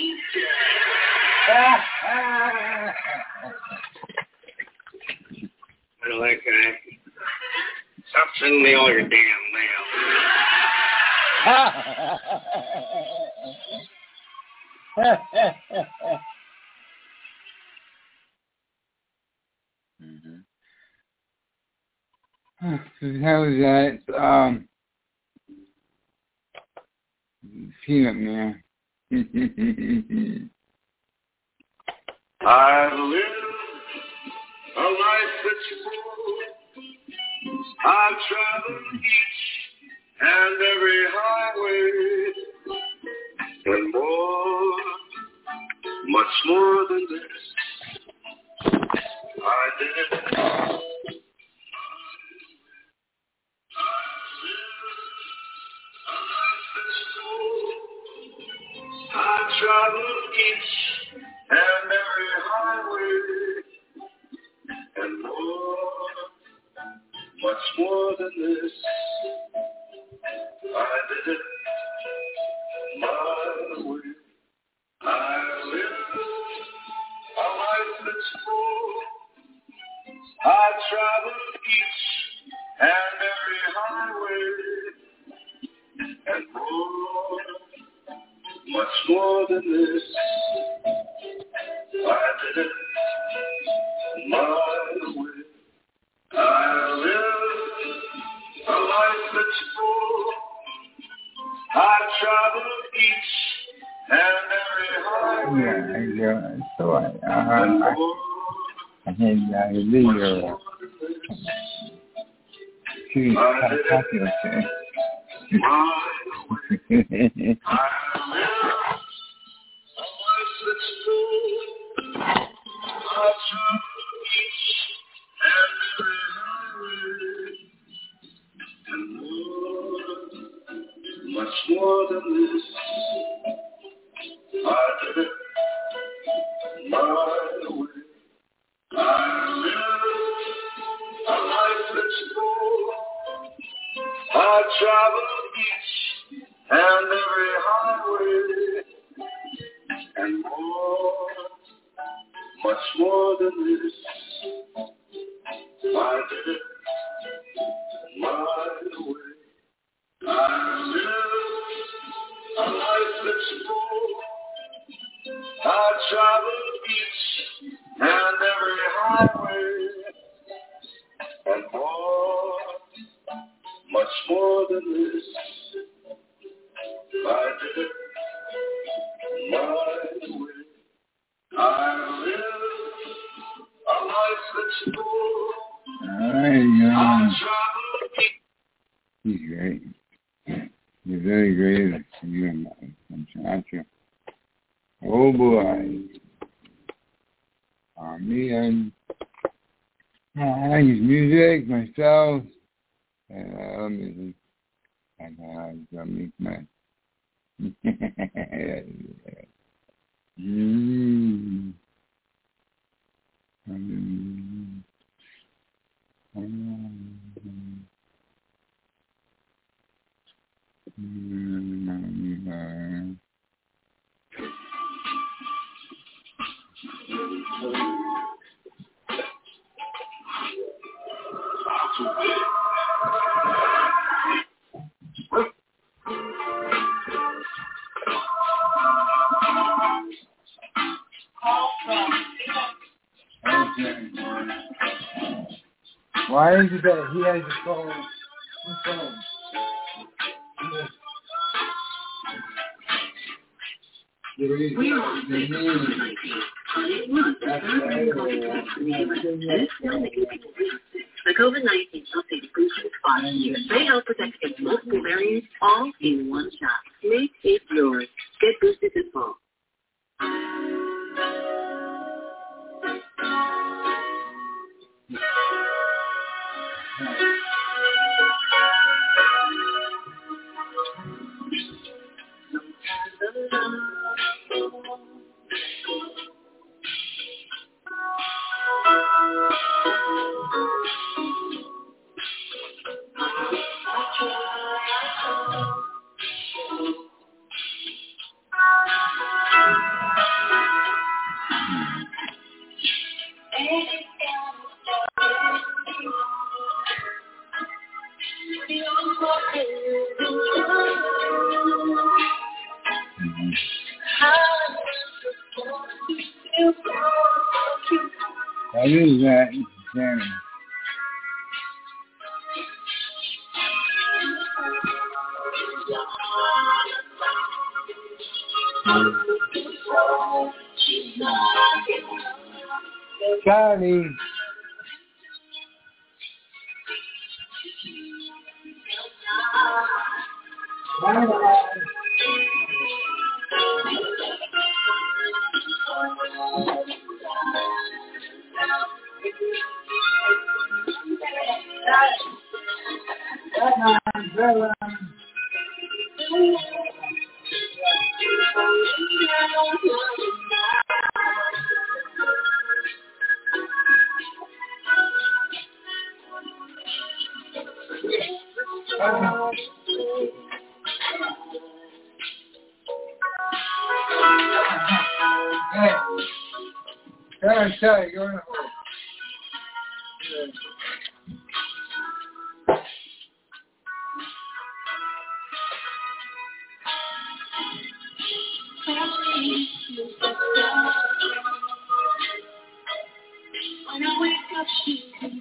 S4: I know that guy. Stop sending me all your damn mail.
S2: mm-hmm. How was that? Um, Peanut Man.
S4: I've lived a life that's full. I've traveled each and every highway, and more, much more than this, I did. I've traveled each and every highway, and more, much more than this, I did it my way. I lived a life that's full. I traveled each and every highway, and more, much more than this, I did it my way. I live a life that's full. I traveled each and every highway.
S2: Yeah, yeah. So I, uh, I, I had a video. She's popular today.
S4: I live a life that's full. I traveled each and every highway, and more, much more than this, I did it my way. I live a life that's full. I traveled each and every highway, and more, much more than this, I did it my way. I live goodness, by the my way. I live a life that's full.
S2: There you go. He's great. He's very great at singing from Sinatra. Oh boy. On me and I like his music myself. And I love music. And I love me man. mm. Mm. Mm. Mm. Why is it that he has his phone? His phone.
S3: We're on the COVID nineteen. The COVID nineteen updated booster spot here. They help protect against multiple variants, all in one shot. Make it yours. Get boosted this fall.
S2: What is that? Damn. Charlie. Sorry, sorry, you're in a hole.
S3: When I wake up, she's in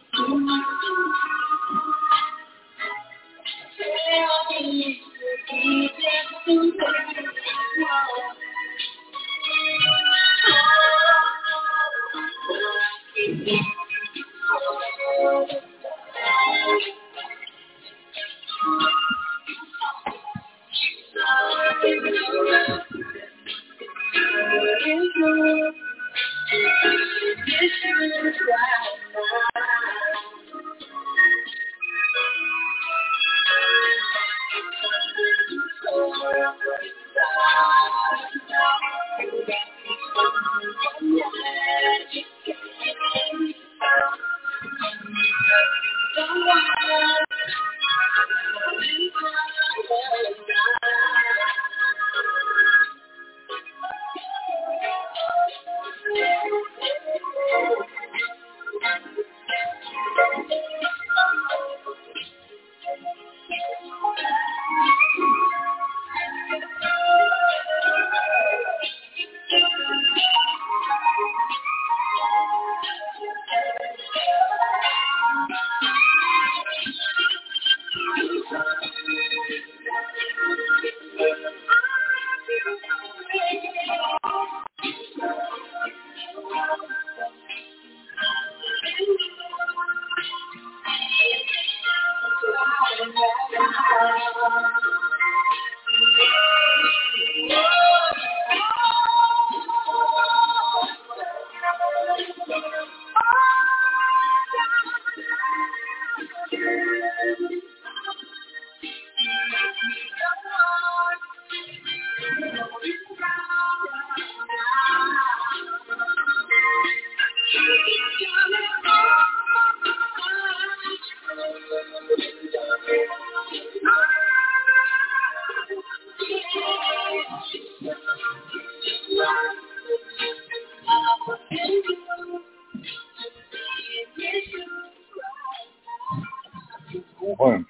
S2: What?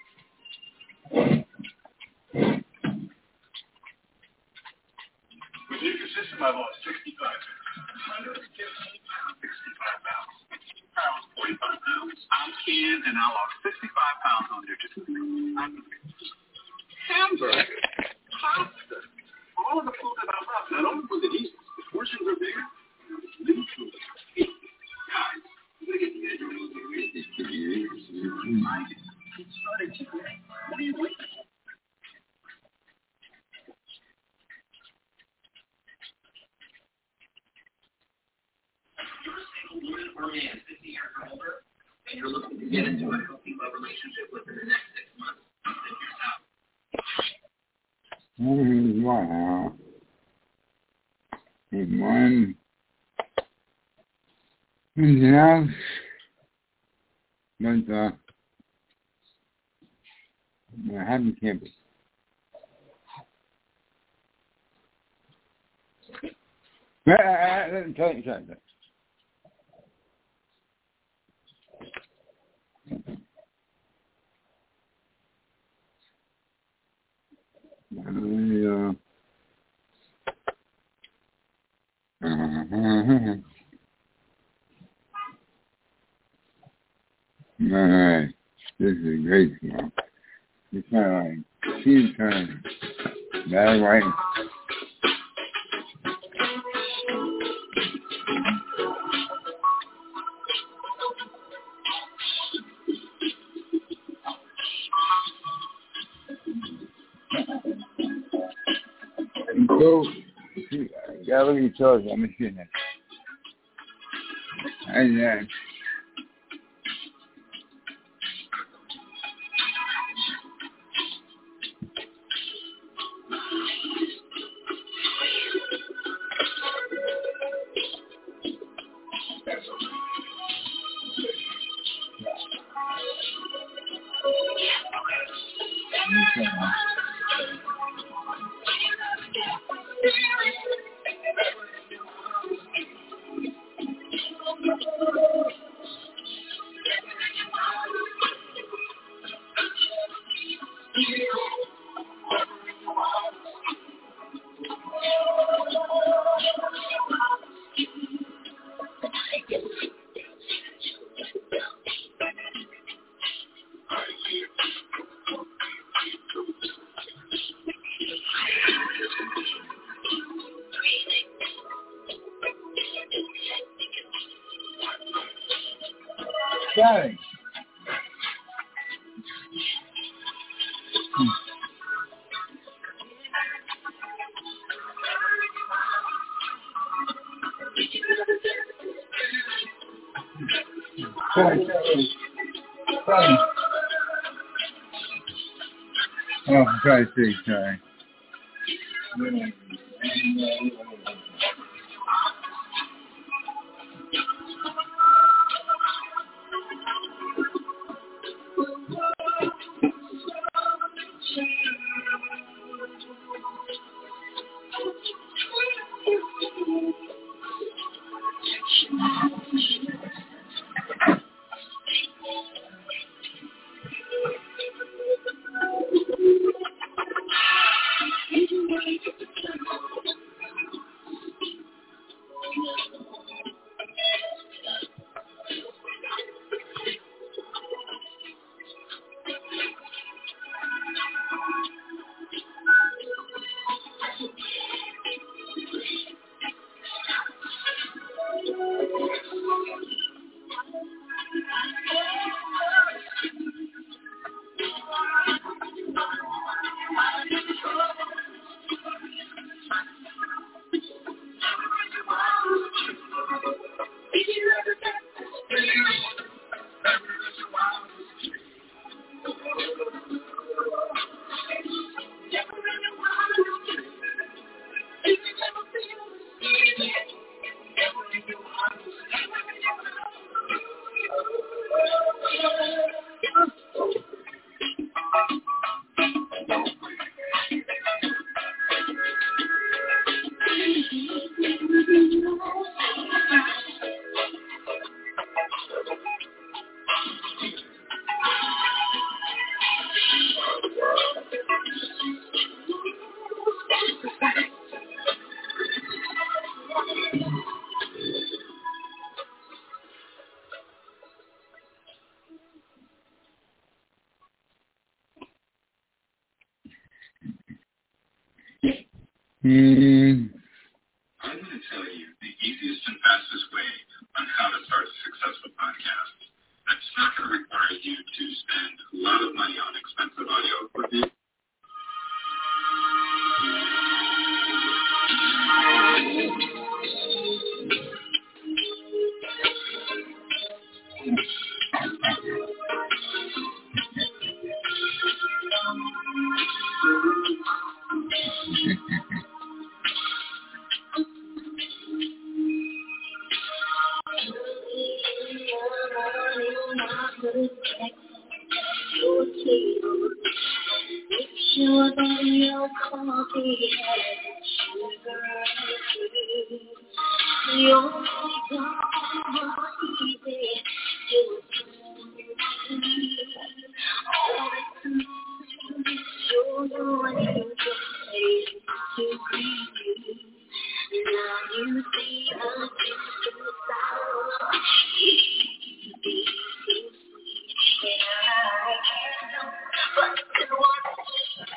S4: Your system, I lost sixty-five pounds. sixty-five pounds. pounds, forty-five pounds. I'm Ken, and I lost sixty-five pounds on there just hamburger, pasta, all of the food that I love. Not only was it easy, the portions are bigger. New food. Guys, you gotta get the edge of it started today. What are you waiting for? You're a single woman or man fifty years or older, and you're looking to get into a healthy love relationship within the next six months. Here's how.
S2: Wow. Good morning. Anything else? But, uh, yeah, happy campus. Let me tell you something. Uh, uh, all right, this is a great song. It's kind of like tea time. That right. So, yeah, look at your choice. I'm a shit now. And, uh, Sorry. Sorry. Sorry. Oh, for Christ's sake, sorry. Mm.
S4: I'm going to tell you the easiest and fastest way on how to start a successful podcast. That's not going to require you to spend a lot of money on expensive audio equipment.
S3: Sure that your coffee has sugar free. You're so easy to do. All the time, you're wanting to say to me. Now you see a different side. Be so sweet, and I can't help but to want to.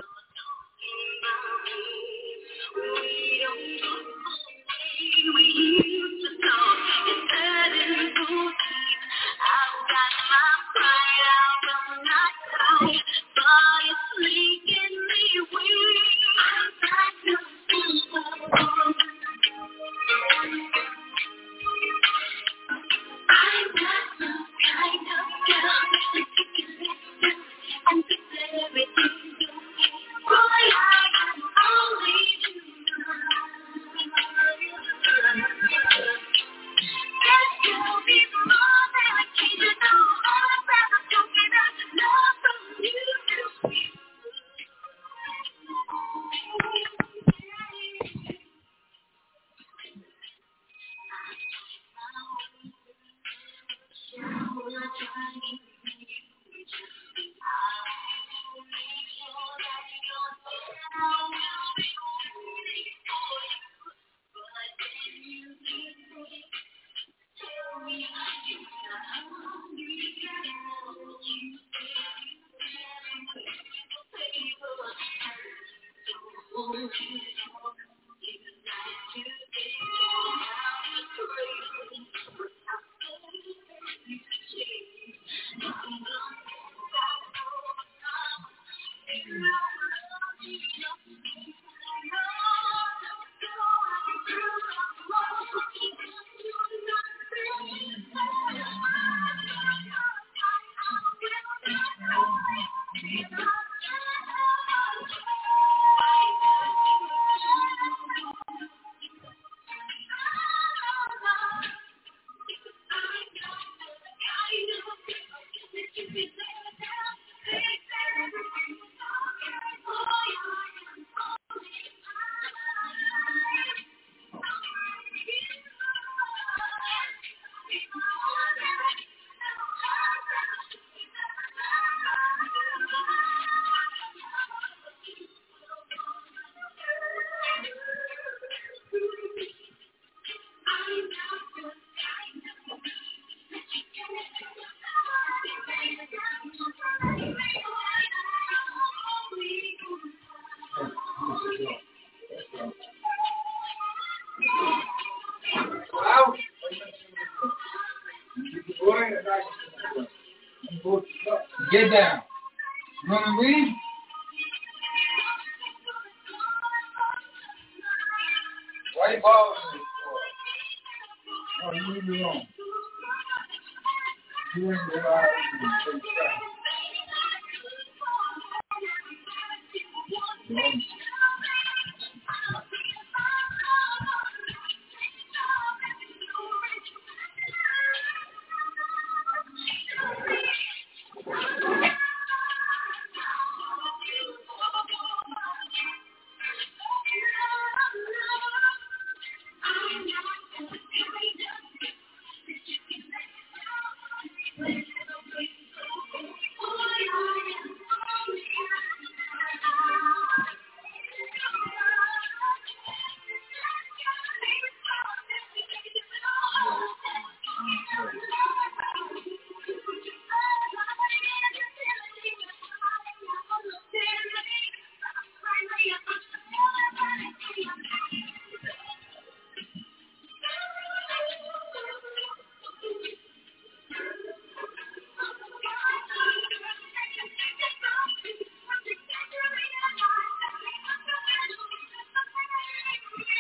S2: Get down. You want to leave? Why you bothering me for? Oh, you leave me alone. You ain't the guy who can take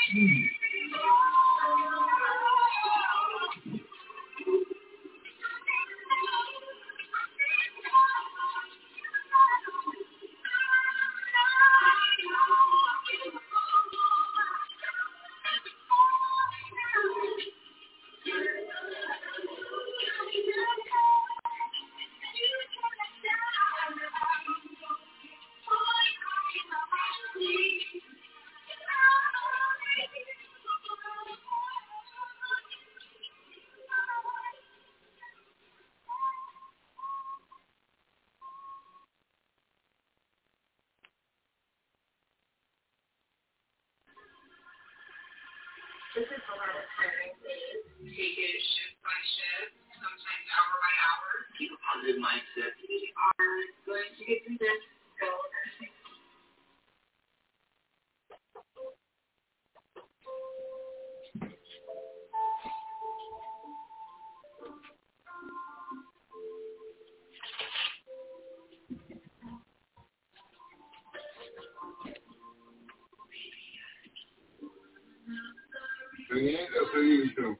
S5: This is a lot of tiring.
S3: Take it shift by shift, sometimes hour by hour.
S1: Keep a positive mindset.
S3: We are going to get through this. Go nursing.
S2: That's what you do.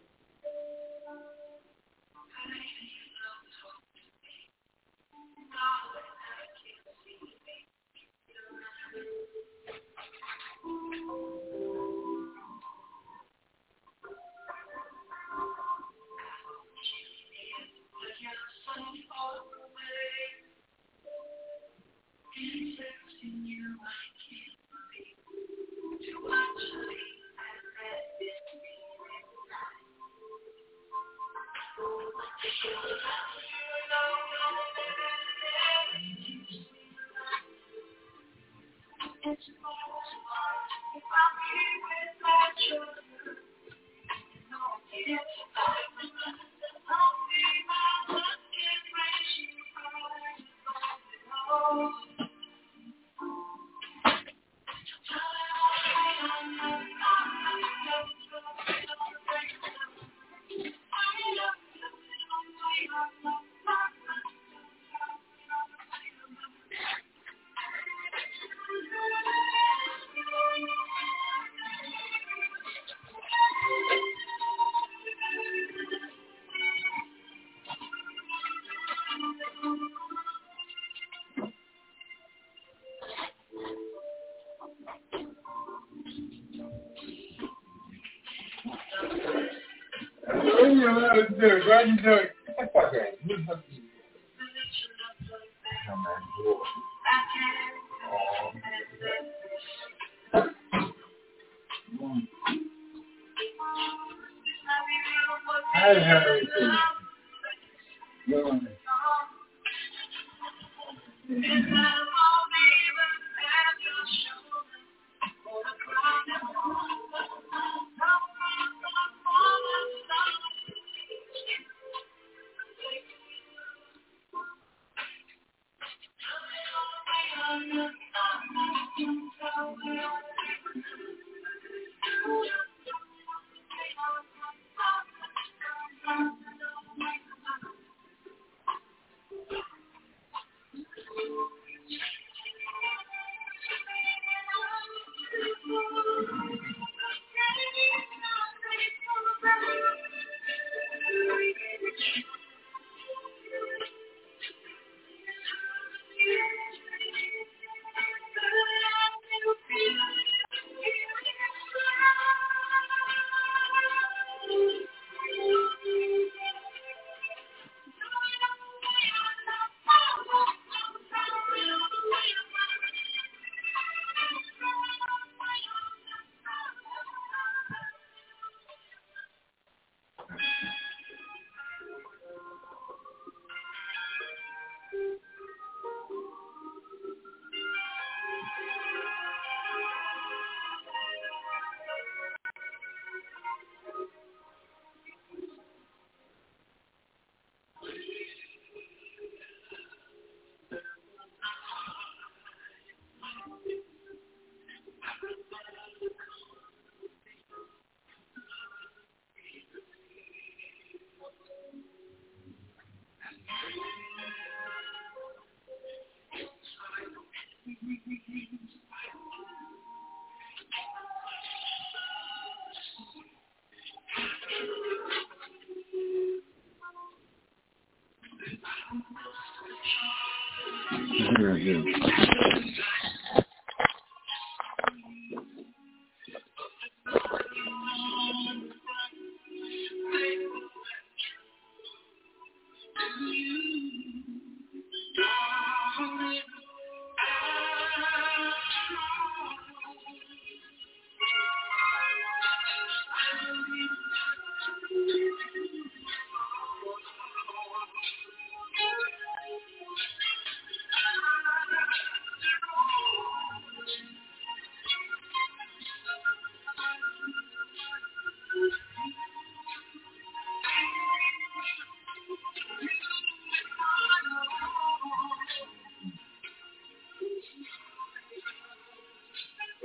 S3: Thank you.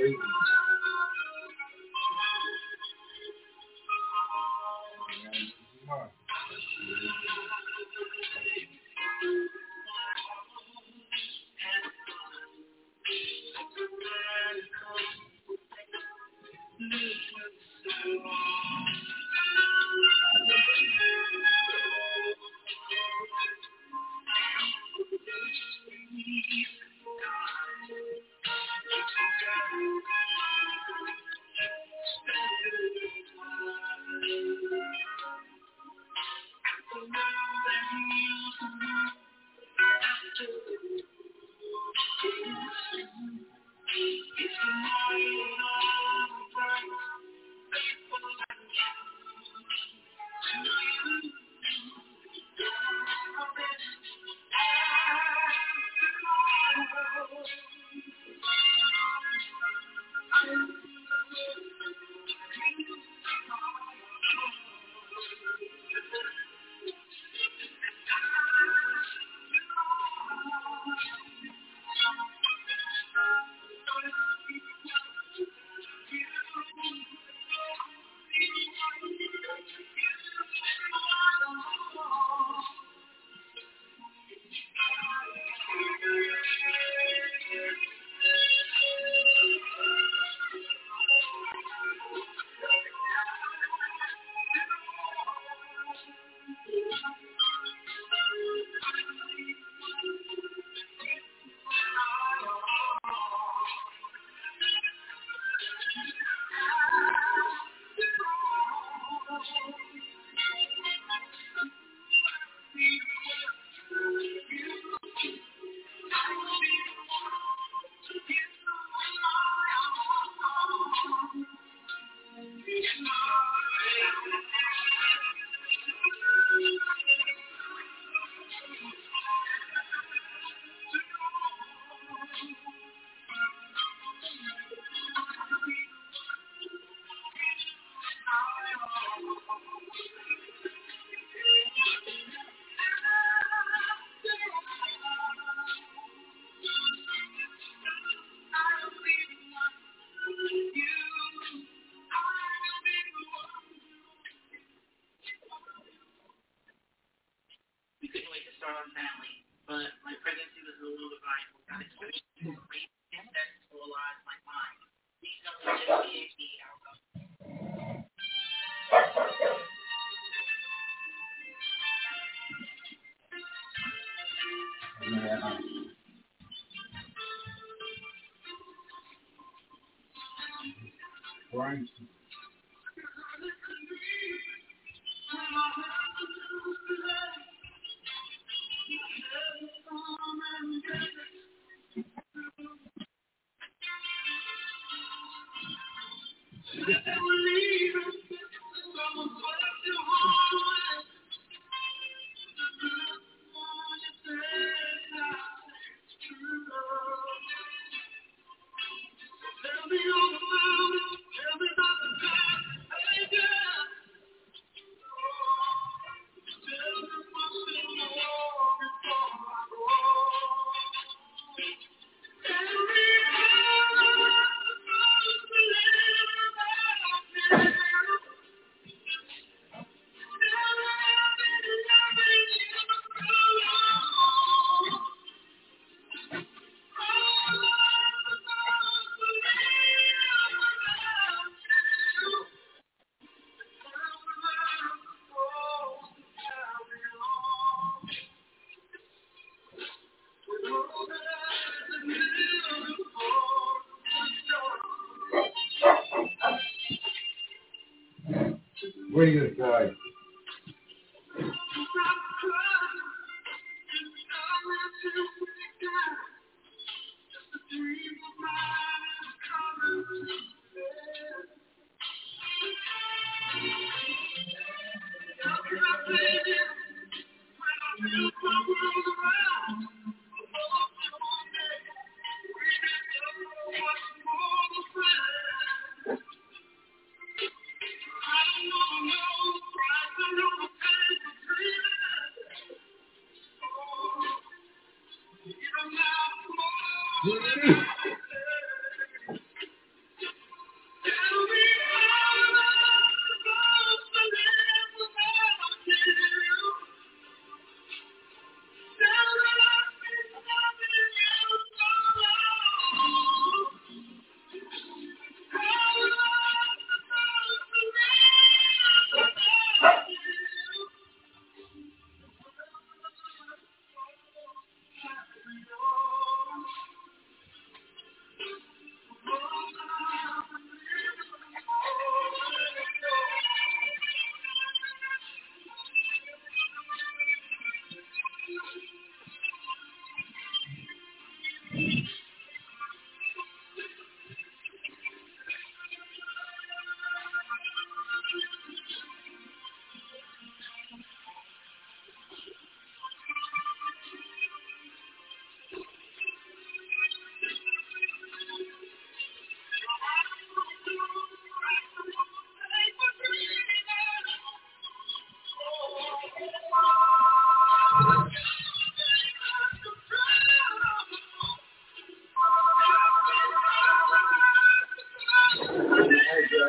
S2: Right. What are you going to try?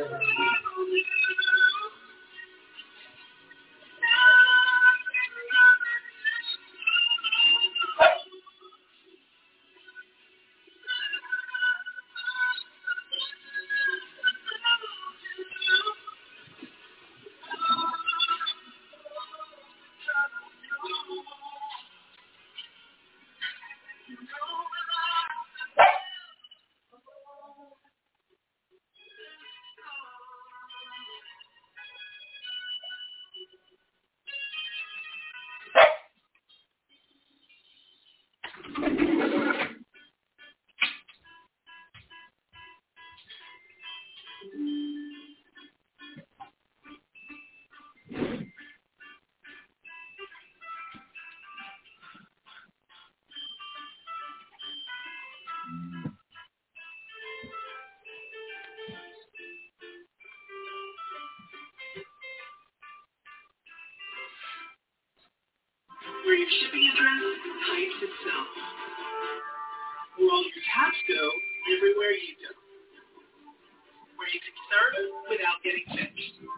S3: Where your shipping address types itself. Where all your tabs go, everywhere you go. Where you can surf without getting finished.